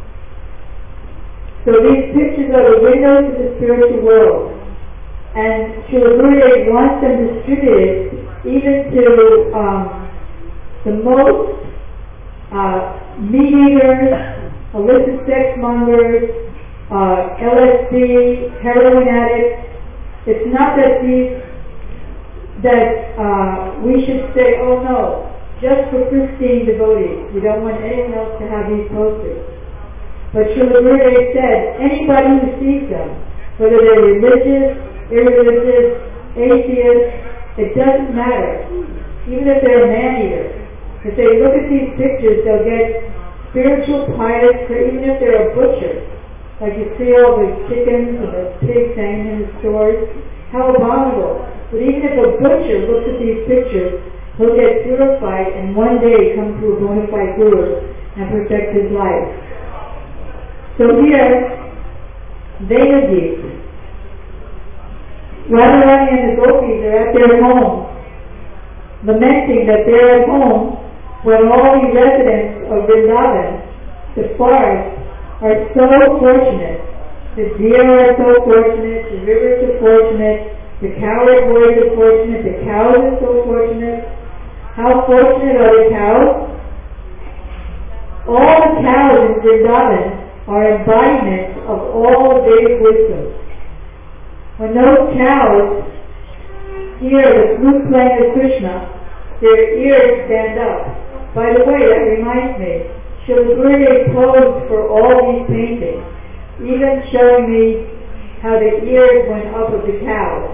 So these pictures are the windows to the spiritual world, and Srila Gurudev wants them distributed even to um, the most uh, meat eaters, illicit sex mongers, uh, L S D, heroin addicts. It's not that these that uh, we should say, oh no, just for pristine devotees. We don't want anyone else to have these posters. But Srila Gurudev said, anybody who sees them, whether they're religious, irreligious, atheists, it doesn't matter. Even if they're a man-eater, if they look at these pictures, they'll get spiritual pious, even if they're a butcher. Like you see all the chickens and the pigs hanging in the stores. How abominable. But even if a butcher looks at these pictures, he'll get purified and one day come to a bona fide guru and protect his life. So here, Vedadeep, Radharani and the gopis are at their home, lamenting that they're at home when all the residents of Vrindavan, the forest, are so fortunate. The deer are so fortunate, the rivers are fortunate, the cowherd boys are fortunate, the cows are so fortunate. How fortunate are the cows? All the cows in Vrindavan are embodiments of all Vedic wisdom. When those cows hear the flute playing of Krishna, their ears stand up. By the way, that reminds me, Srila Gurudev posed for all these paintings, even showing me how the ears went up of the cows.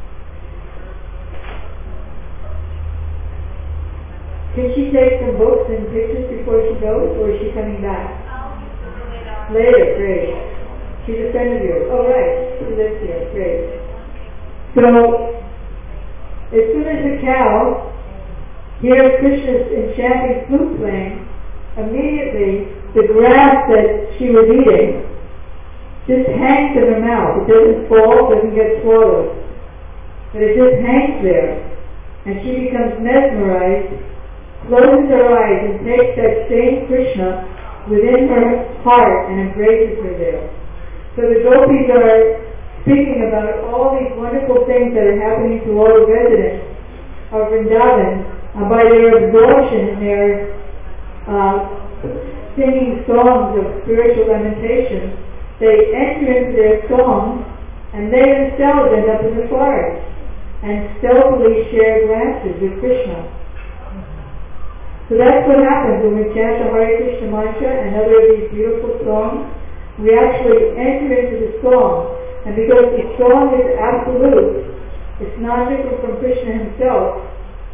Can she take some books and pictures before she goes, or is she coming back? Later, great. She's a friend of yours. Oh, right. She lives here. Great. So, as soon as the cow hears Krishna's enchanting flute playing, immediately the grass that she was eating just hangs in her mouth. It doesn't fall, doesn't get swallowed. But it just hangs there. And she becomes mesmerized, closes her eyes, and takes that same Krishna within her heart and embraces her there. So the gopis are speaking about all these wonderful things that are happening to all the residents of Vrindavan, and by their absorption in their uh, singing songs of spiritual lamentation, they enter into their songs and they themselves end up in the forest and stealthily share glances with Krishna. So that's what happens when we chant the Hare Krishna mantra and other of these beautiful songs. We actually enter into the song, and because the song is absolute, it's not different from Krishna himself,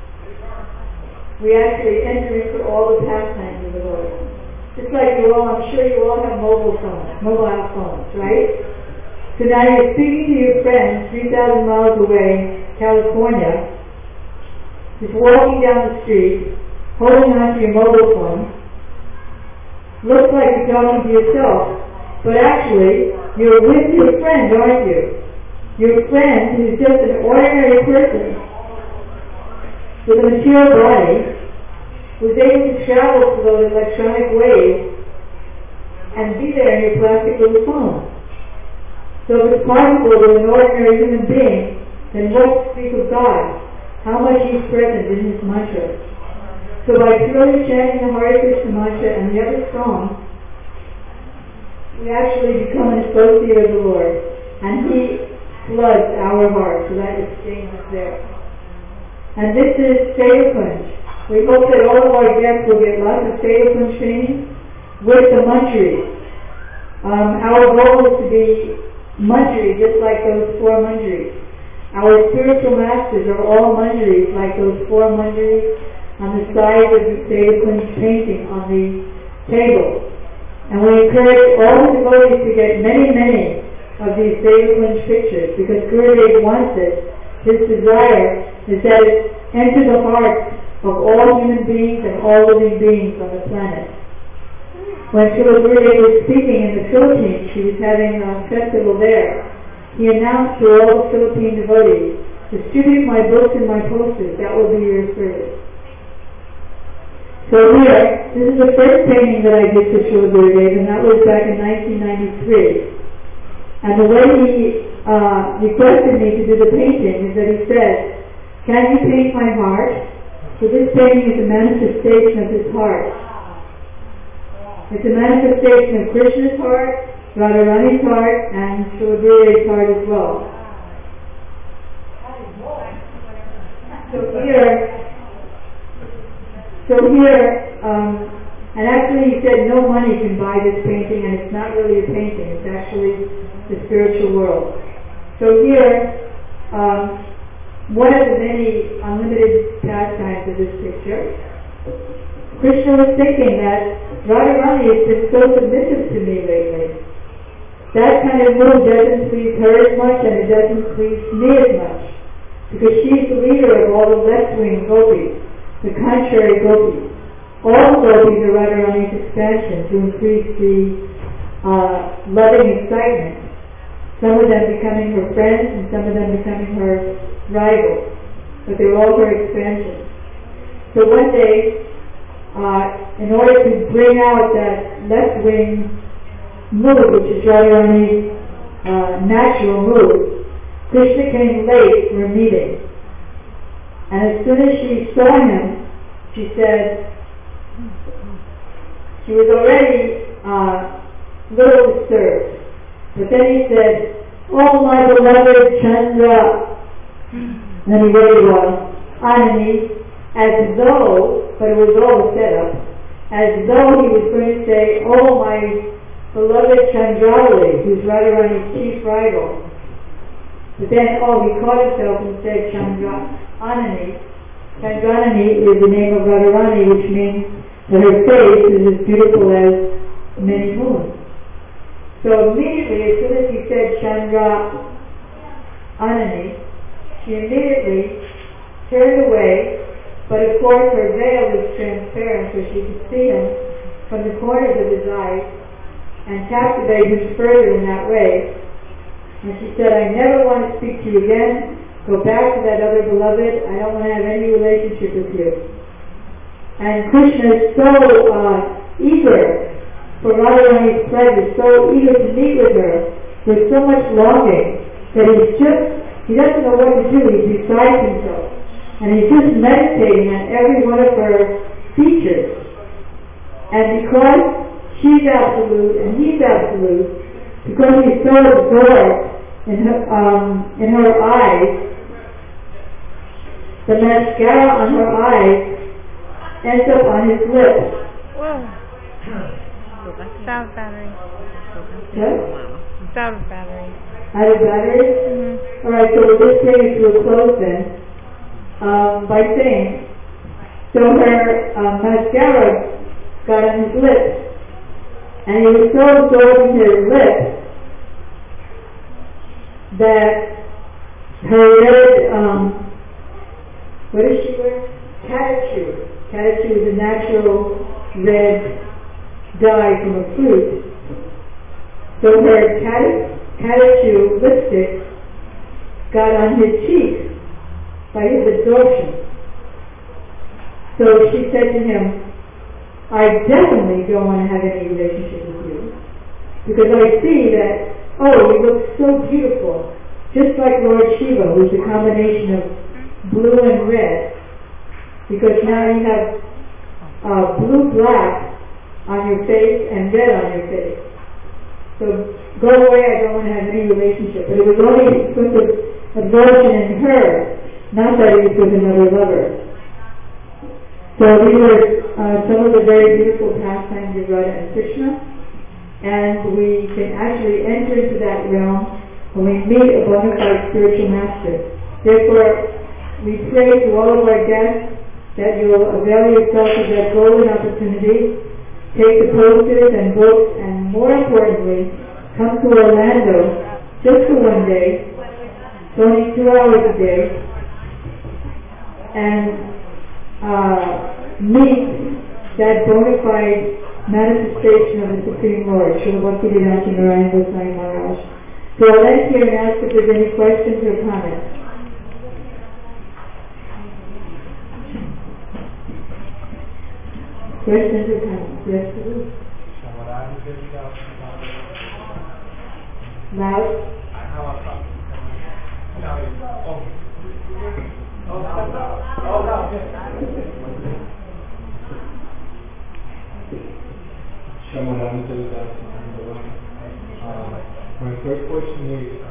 we actually enter into all the pastimes of the Lord. Just like you all, I'm sure you all have mobile phones, mobile phones, right? So now you're speaking to your friend three thousand miles away, California, just walking down the street, holding on to your mobile phone. Looks like you're talking to yourself, but actually, you're with your friend, aren't you? Your friend, who's just an ordinary person with a material body, was able to travel through those electronic waves and be there in your plastic little phone. So if it's possible with an ordinary human being, then what to speak of God? How much He's present in His mantra. So by purely chanting the Hare Krishna mantra and the other songs, we actually become an associate of the Lord, and He floods our heart, so that exchange is there. And this is Seva Kunj. We hope that all of our guests will get lots of Seva Kunj training with the mantras. Um, our goal is to be manjari, just like those four manjaris. Our spiritual masters are all manjaris, like those four manjaris on the side of the Seva Kunj painting on the table. And we encourage all the devotees to get many, many of these Seva Kunj pictures, because Gurudev wants it. His desire is that it enter the hearts of all human beings and all living beings on the planet. When Srila Gurudev was speaking in the Philippines, he was having a festival there. He announced to all the Philippine devotees, distribute my books and my posters, that will be your service. So here, this is the first painting that I did for Srila Gurudev, and that was back in nineteen ninety-three. And the way he uh, requested me to do the painting is that he said, can you paint my heart? So this painting is a manifestation of his heart. It's a manifestation of Krishna's heart, Radharani's heart, and Srila Gurudev's heart as well. So here, so here, um, and actually he said no money can buy this painting, and it's not really a painting, it's actually the spiritual world. So here, um, one of the many unlimited pastimes of this picture, Krishna was thinking that Radharani has been so submissive to me lately. That kind of mood doesn't please her as much, and it doesn't please me as much, because she's the leader of all the left-wing gopis, the contrary gopis. All the gopis are Radharani's expansion to increase the uh, loving excitement. Some of them becoming her friends, and some of them becoming her rivals, but they're all her expansions. So one day, uh, in order to bring out that left-wing mood, which is Radharani's uh, natural mood, Krishna came late for a meeting. And as soon as she saw him, she said, she was already uh, a little disturbed. But then he said, oh my beloved Chandra. And then he really was, Anani, as though, but it was all a setup, as though he was going to say, oh my beloved Chandravali, who's Radharani's chief rival. But then, oh, he caught himself and said Chandra, Anani. Chandranani is the name of Radharani, which means that her face is as beautiful as many moons. So immediately, as soon as he said Chandra Anani, she immediately turned away, but of course her veil was transparent, so she could see him from the corners of his eyes and captivate him further in that way. And she said, I never want to speak to you again. Go back to that other beloved. I don't want to have any relationship with you. And Krishna is so uh, eager for Radharani's pleasure, so eager to meet with her, with so much longing, that he's just, he doesn't know what to do. He's beside himself. And he's just meditating on every one of her features. And because she's absolute and he's absolute, because he's so absorbed in her, um, in her eyes, the mascara on her eyes ends up on his lips. Whoa. It's out of battery. What? It's out of battery. Out of battery? Mm-hmm. Alright, so we'll just bring it to a close then um, by saying, so her uh, mascara got on his lips, and he was so absorbed in his lips that her red, um, what does she wear? Catechu. Catechu is a natural red dye from a fruit. So her Catechu lipstick got on his cheeks by his absorption. So she said to him, I definitely don't want to have any relationship with you. Because I see that, oh, he looks so beautiful. Just like Lord Shiva, who's a combination of blue and red. Because now you have uh, blue-black on your face and red on your face. So go away, I don't want to have any relationship. But it was only because of aversion in her, not that it was with another lover. So these are uh, some of the very beautiful pastimes of Radha and Krishna. And we can actually enter into that realm when we meet a bona fide spiritual master. Therefore, we pray to all of our guests that you will avail yourself of that golden opportunity, take the posters and books, and more importantly, come to Orlando just for one day. It's only two hours a day, and uh, meet that bona fide manifestation of the Supreme Lord, Srila Bhaktivedanta Narayana Goswami Maharaj. So I'll end here and ask if there's any questions or comments. Questions or comments? Yes, please. Loud. Uh, my first question is, uh,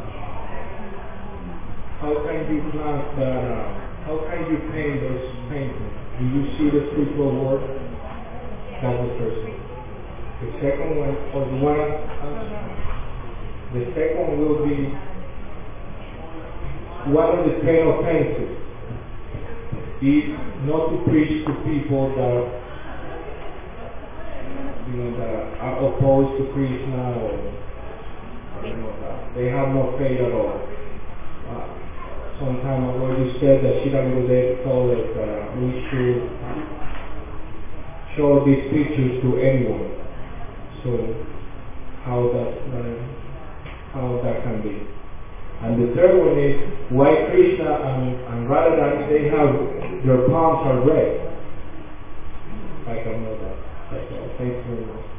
how can you pronounce that, uh, how can you paint those paintings? Do you see the spiritual world? That's the first one. The second one, or the one, uh, the second will be, one of the ten offenses is not to preach to people that, you know, that are opposed to Krishna, or you know, that they have no faith at all. Uh, some time ago you said that Srila Gurudev told us that uh, we should show these pictures to anyone. So how that uh, how that can be? And the third one is why Krishna and, and Radharani, they have their palms are red. I can know that. That's all. Thank you very much.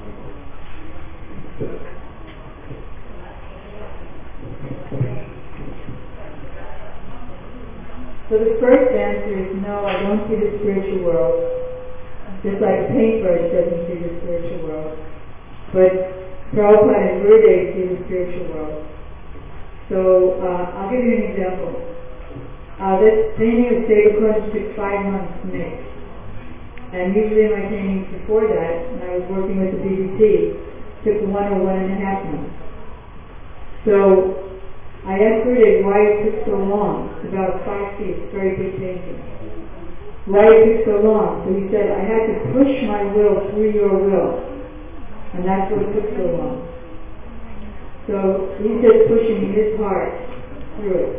So the first answer is no, I don't see the spiritual world. Just like a paintbrush doesn't see the spiritual world. But Prabhupada and Gurudev see the spiritual world. So uh, I'll give you an example. Uh, this painting of Seva Kunj took five months to make. And usually my paintings before that, when I was working with the B B T, took one or one and a half months. So I asked Gurudev why it took so long. It's about five feet, it's a very big painting. Why it took so long? So he said, I had to push my will through your will. And that's what took so long. So he said pushing his heart through it.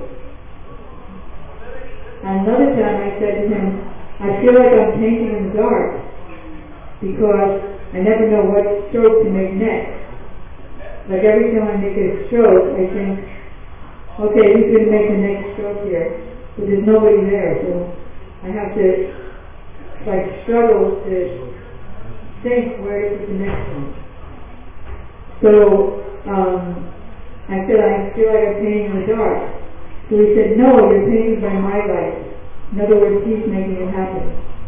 And another time I said to him, I feel like I'm painting in the dark because I never know what stroke to make next. Like every time I make a stroke, I think, okay, who's going to make the next stroke here? But there's nobody there, so I have to like struggle to think where to put the next one. So um, I said, I feel like I'm painting in the dark. So he said, no, you're painting by my light. In other words, he's making it happen.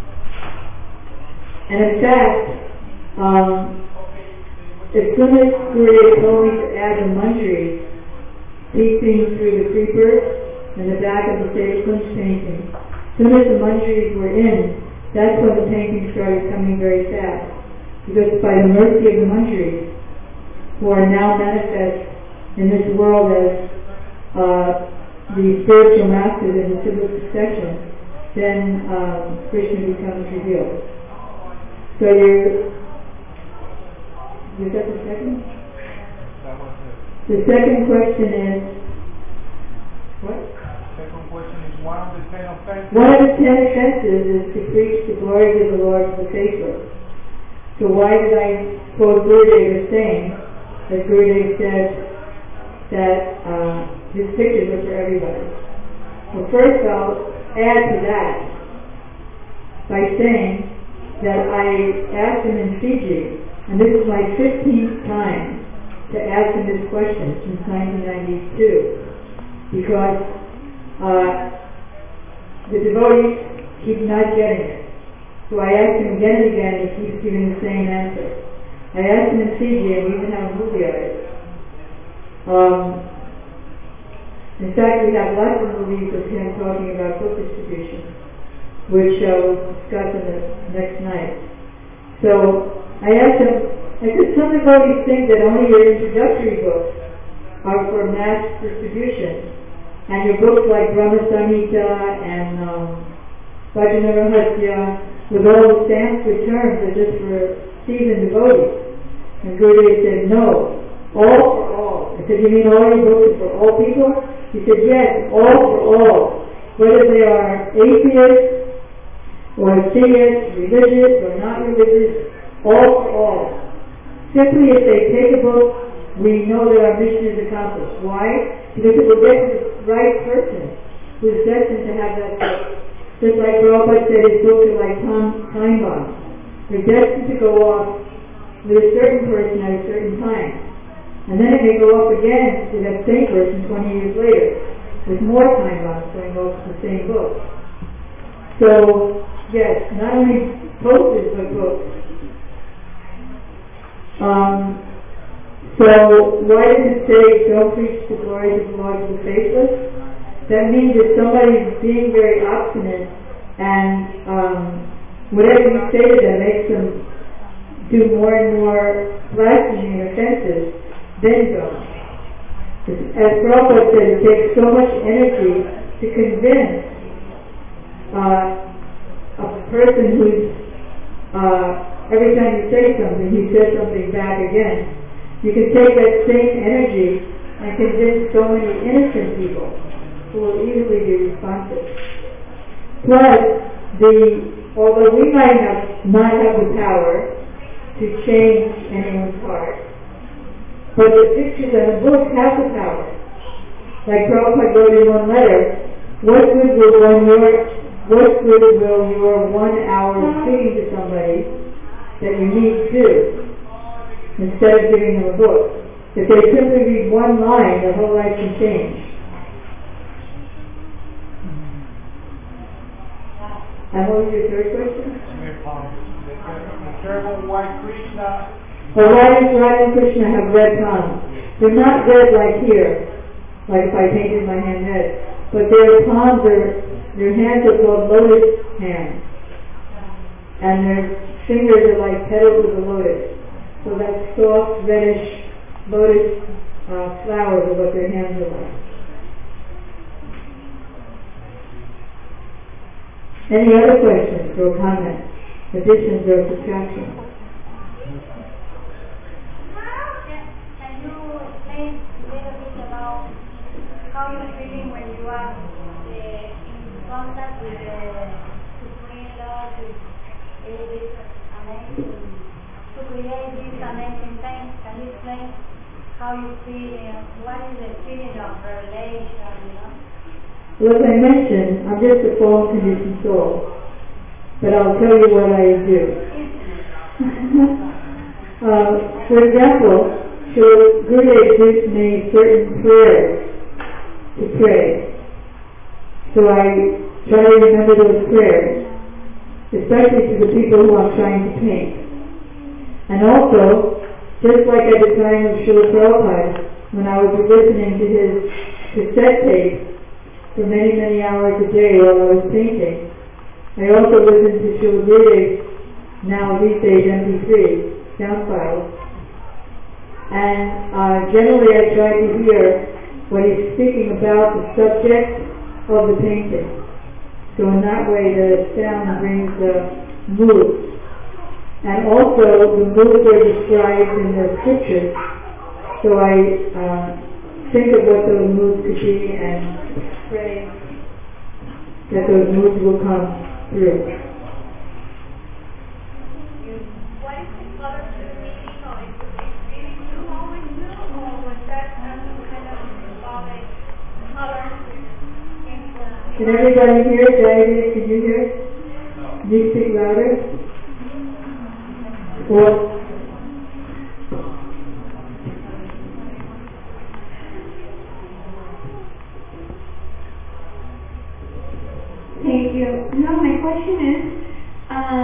And in fact, um, as soon as Gurudev told me to add the manjaris, peeping through the creepers in the back of the Seva Kunj painting, as soon as the manjaris were in, that's when the painting started coming very fast. Because by the mercy of the manjaris, who are now manifest in this world as uh, the spiritual masters in the civil succession, then um, Krishna becomes revealed. So you, is that the second? The second question is, what? Second question is one of the ten offenses. One of the ten offenses is to preach the glories of the Lord to the faithless. So why did I quote Gurudev as saying that Gurudev said that uh, his pictures are for everybody? Well, first I'll add to that by saying that I asked him in Fiji, and this is my fifteenth time to ask him this question since nineteen ninety-two, because uh, the devotees keep not getting it. So I asked him again and again, and he keeps giving the same answer. I asked him in Fiji, and we even have a movie of it. Um, in fact, we have lots of movies of him talking about book distribution, which uh, we'll discuss in the next night. So I asked him, I said, some devotees think that only your introductory books are for mass distribution, and your books like Brahma Samhita and um, Vajana Rahasya, with all the Sanskrit terms, are just for seasoned devotees. And Gurudev said, no, all for all. I said, you mean all your books are for all people? He said, yes, all for all. Whether they are atheists, or theists, religious or not religious, all for all. Simply if they take a book, we know that our mission is accomplished. Why? Because it will get to the right person who is destined to have that book. Just like Prabhupada said, his books are like time bombs. They're destined to go off with a certain person at a certain time. And then it may go off again to that same person twenty years later, with more time bombs going off the same book. So, yes, not only posters, but books. Um, so, why does it say, don't preach the glory of the Lord to the faithless? That means that somebody is being very obstinate, and um, whatever you say to them makes them do more and more blasphemy and offensive, then go. As Prabhupada said, it takes so much energy to convince uh, a person who's, uh, every time you say something, he says something back again. You can take that same energy and convince so many innocent people who will easily be responsive. Plus, the although we might have not have the power to change anyone's heart, but the pictures and the books have the power. Like Prabhupada wrote in one letter, what good will one your what good will your one hour speaking to somebody that you need to do instead of giving them a book? If they simply read one line, their whole life can change. And what was your third question? The third one, why Krishna? Well, why does Radha and Krishna have red palms? They're not red like here, like if I painted my hand red, but their palms are, their hands are called lotus hands, and their fingers are like petals of the lotus. So that soft reddish lotus uh, flowers are what their hands are like. Any other questions or comments, additions or subtractions? Can you explain a little bit about how you're feeling when you are uh, in contact with the Supreme Lord, with uh, this amazing, to create this amazing thing? Can you explain how you feel, uh, what is the feeling of revelation, you know? Well, as I mentioned, I'm just a fallen conditioned soul, but I'll tell you what I do. uh, for example, Gurudev gives me certain prayers to pray, so I try to remember those prayers, especially to the people who I'm trying to paint. And also, just like at the time of Srila Prabhupada, when I was listening to his cassette tape for many, many hours a day while I was painting, I also listened to Srila Gurudev's, now these days M P three, sound files. And uh, generally I try to hear what he's speaking about, the subject of the painting. So in that way the sound brings the mood. And also the moods are described in the scriptures, so I uh, think of what those moods could be and pray that those moods will come through. What is the color to the meaning, or is it really you always knew, or was that some kind of symbolic color came from? Can everybody hear? Diana, can you hear? Can you speak louder? Or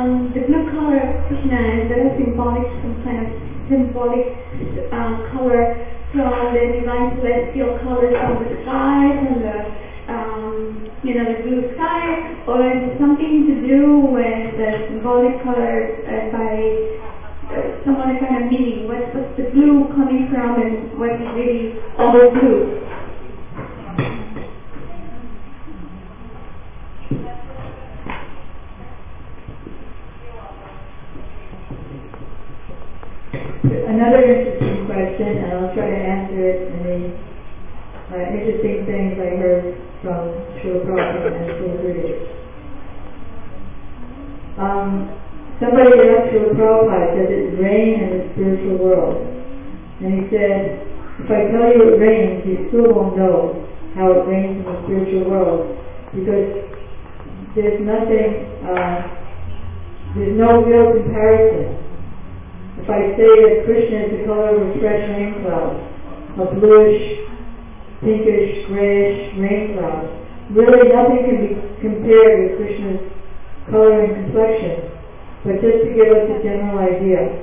um, the blue color of Krishna is very symbolic, some kind of symbolic um, color from the divine celestial colors from the sky, from the um, you know the blue sky, or is it something to do with the symbolic color uh, by uh, some other kind of meaning? What's, what's the blue coming from, and what's really all blue? Another interesting question, and I'll try to answer it in the uh, interesting things I heard from Srila Prabhupada and Srila Gurudev. Um, somebody asked Srila Prabhupada, does it rain in the spiritual world? And he said, if I tell you it rains, you still won't know how it rains in the spiritual world, because there's nothing, uh, there's no real comparison. If I say that Krishna is the color of a fresh rain cloud, a bluish, pinkish, grayish rain cloud, really nothing can be compared with Krishna's color and complexion, but just to give us a general idea.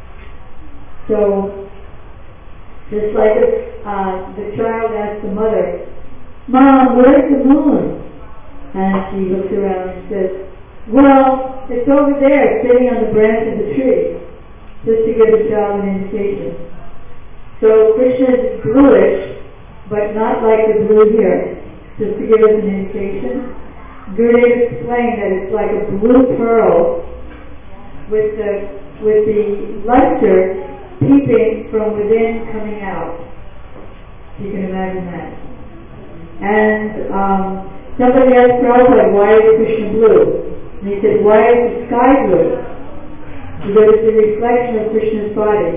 So, just like if uh, the child asks the mother, Mom, where's the moon? And she looks around and says, well, it's over there, sitting on the branch of the tree. Just to give the child an indication. So Krishna is bluish, but not like the blue here. Just to give us an indication. Gurudev explained that it's like a blue pearl with the with the luster peeping from within coming out. You can imagine that. And um, somebody asked Prabhupada, why is Krishna blue? And he said, why is the sky blue? Because it's a reflection of Krishna's body.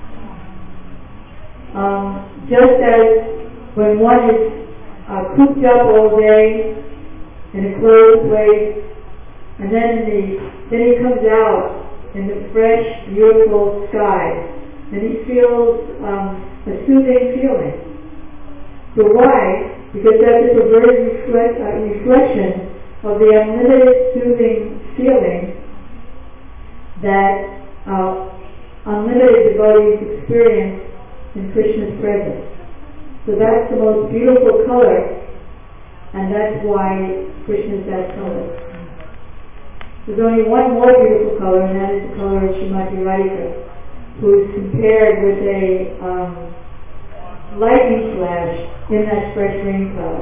Um, just as when one is uh, cooped up all day in a closed place, and then the then he comes out in the fresh, beautiful sky, and he feels um, a soothing feeling. So why? Because that's a perverted reflect, uh, reflection of the unlimited soothing feeling that uh, unlimited devotees experience in Krishna's presence. So that's the most beautiful color, and that's why Krishna is that color. There's only one more beautiful color, and that is the color of Srimati Radhika, who is compared with a um, lightning flash in that fresh rain cloud.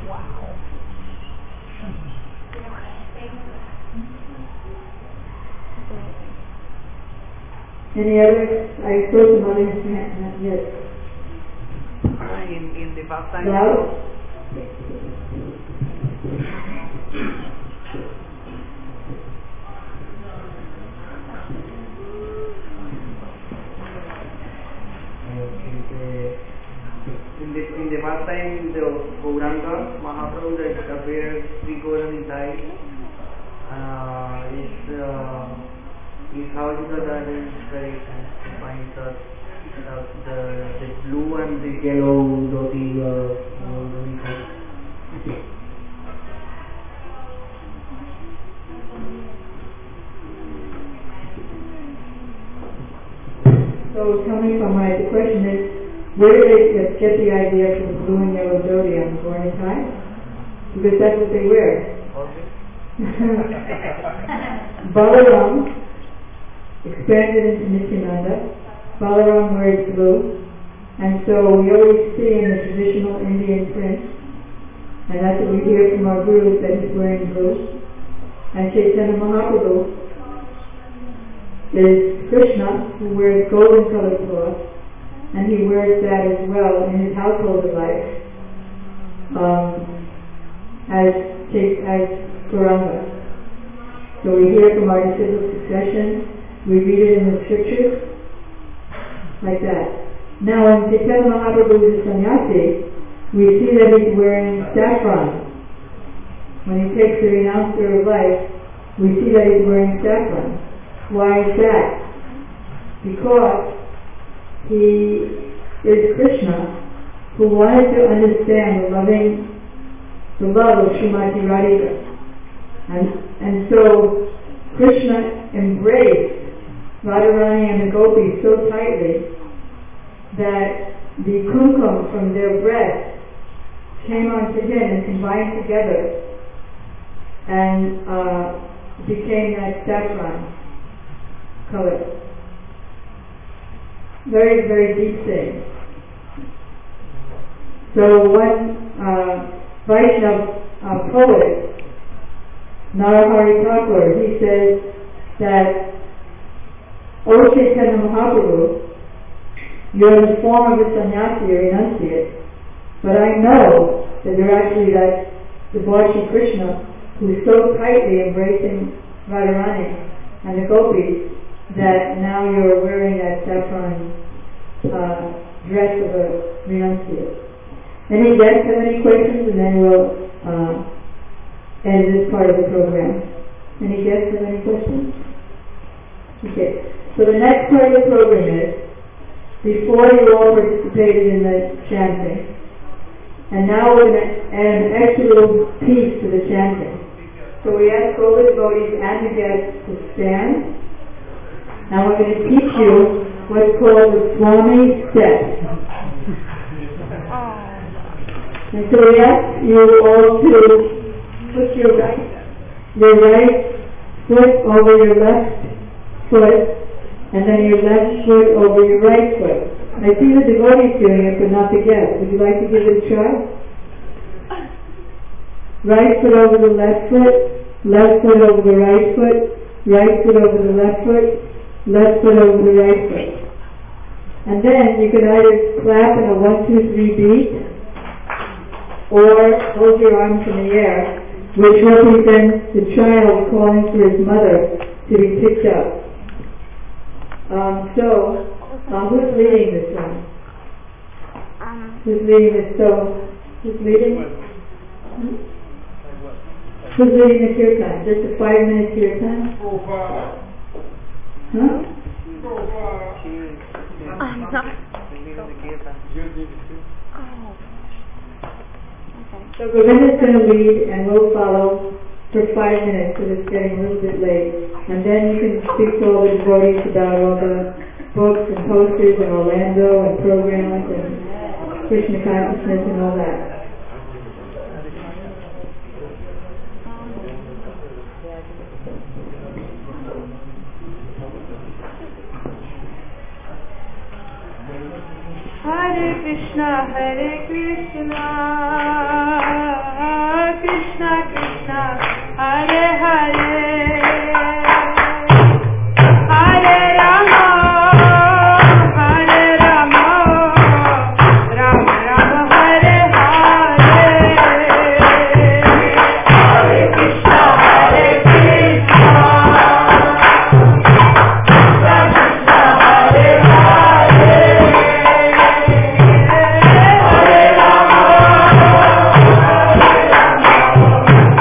Any other? I saw some other hands. Yes. In, in the pastime. Loud? In the in the pastime, the Gauranga Mahaprabhu that appears three golden inside uh, is. Uh, Is how you know that is very fine. The, the the blue and the yellow dhoti or So tell me if I'm right. The question is, where did they get the idea for the blue and yellow dhoti on the morning time? Because that's what they wear. Okay. Balaram expanded into Nityananda. Balaram wears blue, and so we always see in the traditional Indian print, and that's what we hear from our gurus, that he's wearing blue. And Chaitanya Mahaprabhu is Krishna, who wears golden colored cloth, and he wears that as well in his household life, um, as as Gauranga. So we hear from our disciple succession. We read it in the scriptures, like that. Now when Chaitanya Mahaprabhu is a sannyasi, we see that he's wearing saffron. When he takes the renouncer of life, we see that he's wearing saffron. Why is that? Because he is Krishna, who wanted to understand the loving, the love of Srimati Radhika. And, and so Krishna embraced Radharani and the gopis so tightly that the kumkum from their breasts came onto him and combined together and uh, became that saffron color. Very, very deep thing. So one uh, Vaishnava uh, poet, Narahari Thakur, he says that, O Chaitanya Mahaprabhu, you're in the form of a sannyasi or renunciate, but I know that you're actually that debauchee Krishna who's so tightly embracing Radharani and the gopis that now you're wearing that saffron uh, dress of a renunciate. Any guests have any questions, and then we'll uh, end this part of the program. Any guests have any questions? Okay. So the next part of the program is, before you all participated in the chanting, and now we're going to add an extra little piece to the chanting. So we ask all the devotees and the guests to stand, and we're going to teach you what's called the Swami steps. And so we ask you all to put your right, your right foot over your left foot, and then your left foot over your right foot. I see the devotees doing it, but not the guests. Would you like to give it a try? Right foot over the left foot, left foot over the right foot, right foot over the left foot, left foot over the right foot. And then you can either clap in a one, two, three beat, or hold your arms in the air, which represents the child calling for his mother to be picked up. Um, so, uh, who's leading this one? Um, Who's leading this? So, who's leading? Hmm? Who's leading the kirtan? Just a five minute kirtan? Huh? I'm not. So Govinda's going to lead and we'll follow for five minutes because it's getting a little bit late. And then you can speak to all the devotees about all the books and posters and Orlando and programs and Krishna consciousness and all that. Hare Krishna, Hare Krishna, Krishna Krishna, Hare Hare, Hare Rama, Hare Rama, Rama Rama, Hare Hare, Hare Krishna, Hare Krishna, Krishna Krishna, Hare Hare.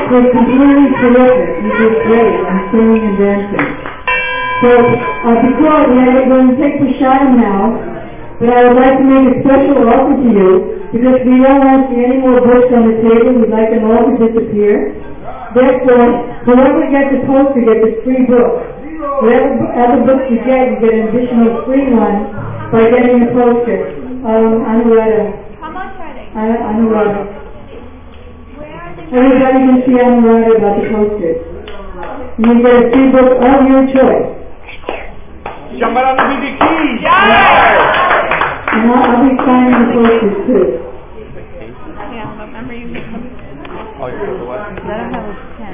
was completely terrific. He did great on singing and dancing. So, uh, before we are going to take Prashadam now, but I would like to make a special offer to you, because we don't want to see any more books on the table. We'd like them all to disappear. Therefore, whoever gets a poster gets a free book. Whatever other books you get, you get an additional free one by getting a poster. Um, Anuradha. How much are they? Anu- Anuradha. Where are they? Everybody can see Anuradha about the posters. You get a free book of your choice. Shambhala B B Keys! And I'll, I'll be signing the posters too. Yeah, but remember you can come. Oh, you're going to what? I don't have a pen.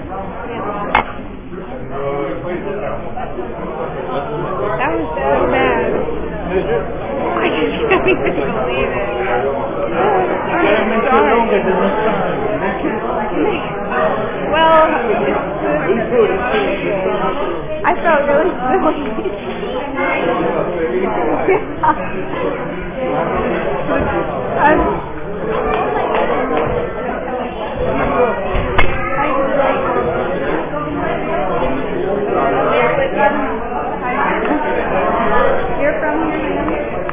That was so bad. I just can't even believe it. I'm sorry. Well, it's good. I felt really silly. I'm You're from here, you know?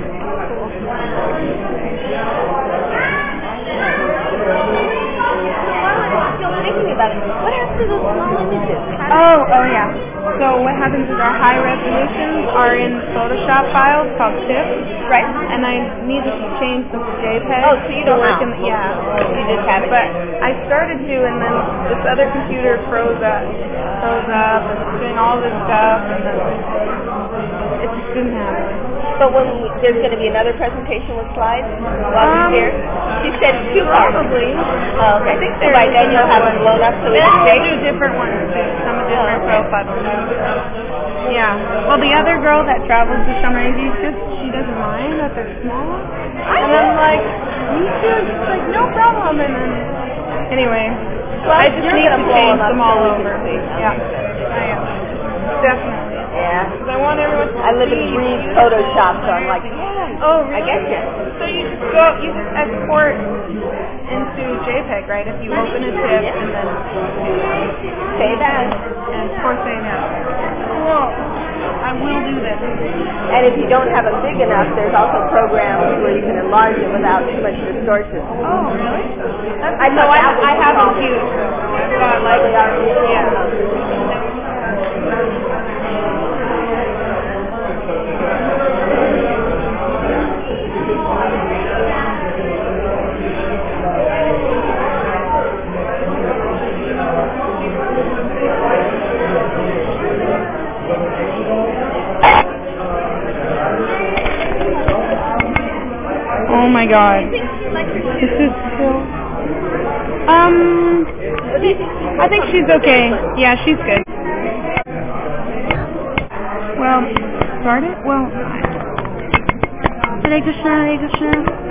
Still thinking about it. What happens to those small images? Oh, oh yeah. So what happens is our high resolutions are in Photoshop files called TIFF. Right. And I need to change them to JPEG. Oh, so you don't to work know. in the, yeah. You just have it. But I started to, and then this other computer froze up, froze up, and was doing all this stuff, and then it just didn't happen. But when we, there's going to be another presentation with slides while Um, she's here? She said two parts. Probably. Oh, okay. I think So there's by then you'll have them different blown up so we Then can we'll see? do different ones too, some of different Oh, okay. profiles. Yeah. Well, the other girl that travels to Shamrazi, just she doesn't mind that they're small. And I'm like, you should. She's like, no problem. And then, anyway, Well, I just you're need to gonna blow change them up them all so we over. can see. Yeah. I am. Definitely. Yeah. Because I want everyone to I live in see Breed you. Photoshop, so I'm like, yeah. Oh, really? I get you. So you just go, you just export into JPEG, right? If you open a TIFF and then Save as. and for save as. Cool. I will do this. And if you don't have them big enough, there's also programs where you can enlarge it without too much distortion. Oh, really? That's, I no, thought I, that was I have wrong. them too. I've got like, yeah. Oh my god. This is so... Um... I think she's okay. Yeah, she's good. Well, start it? Well... Hare Krishna, Hare Krishna.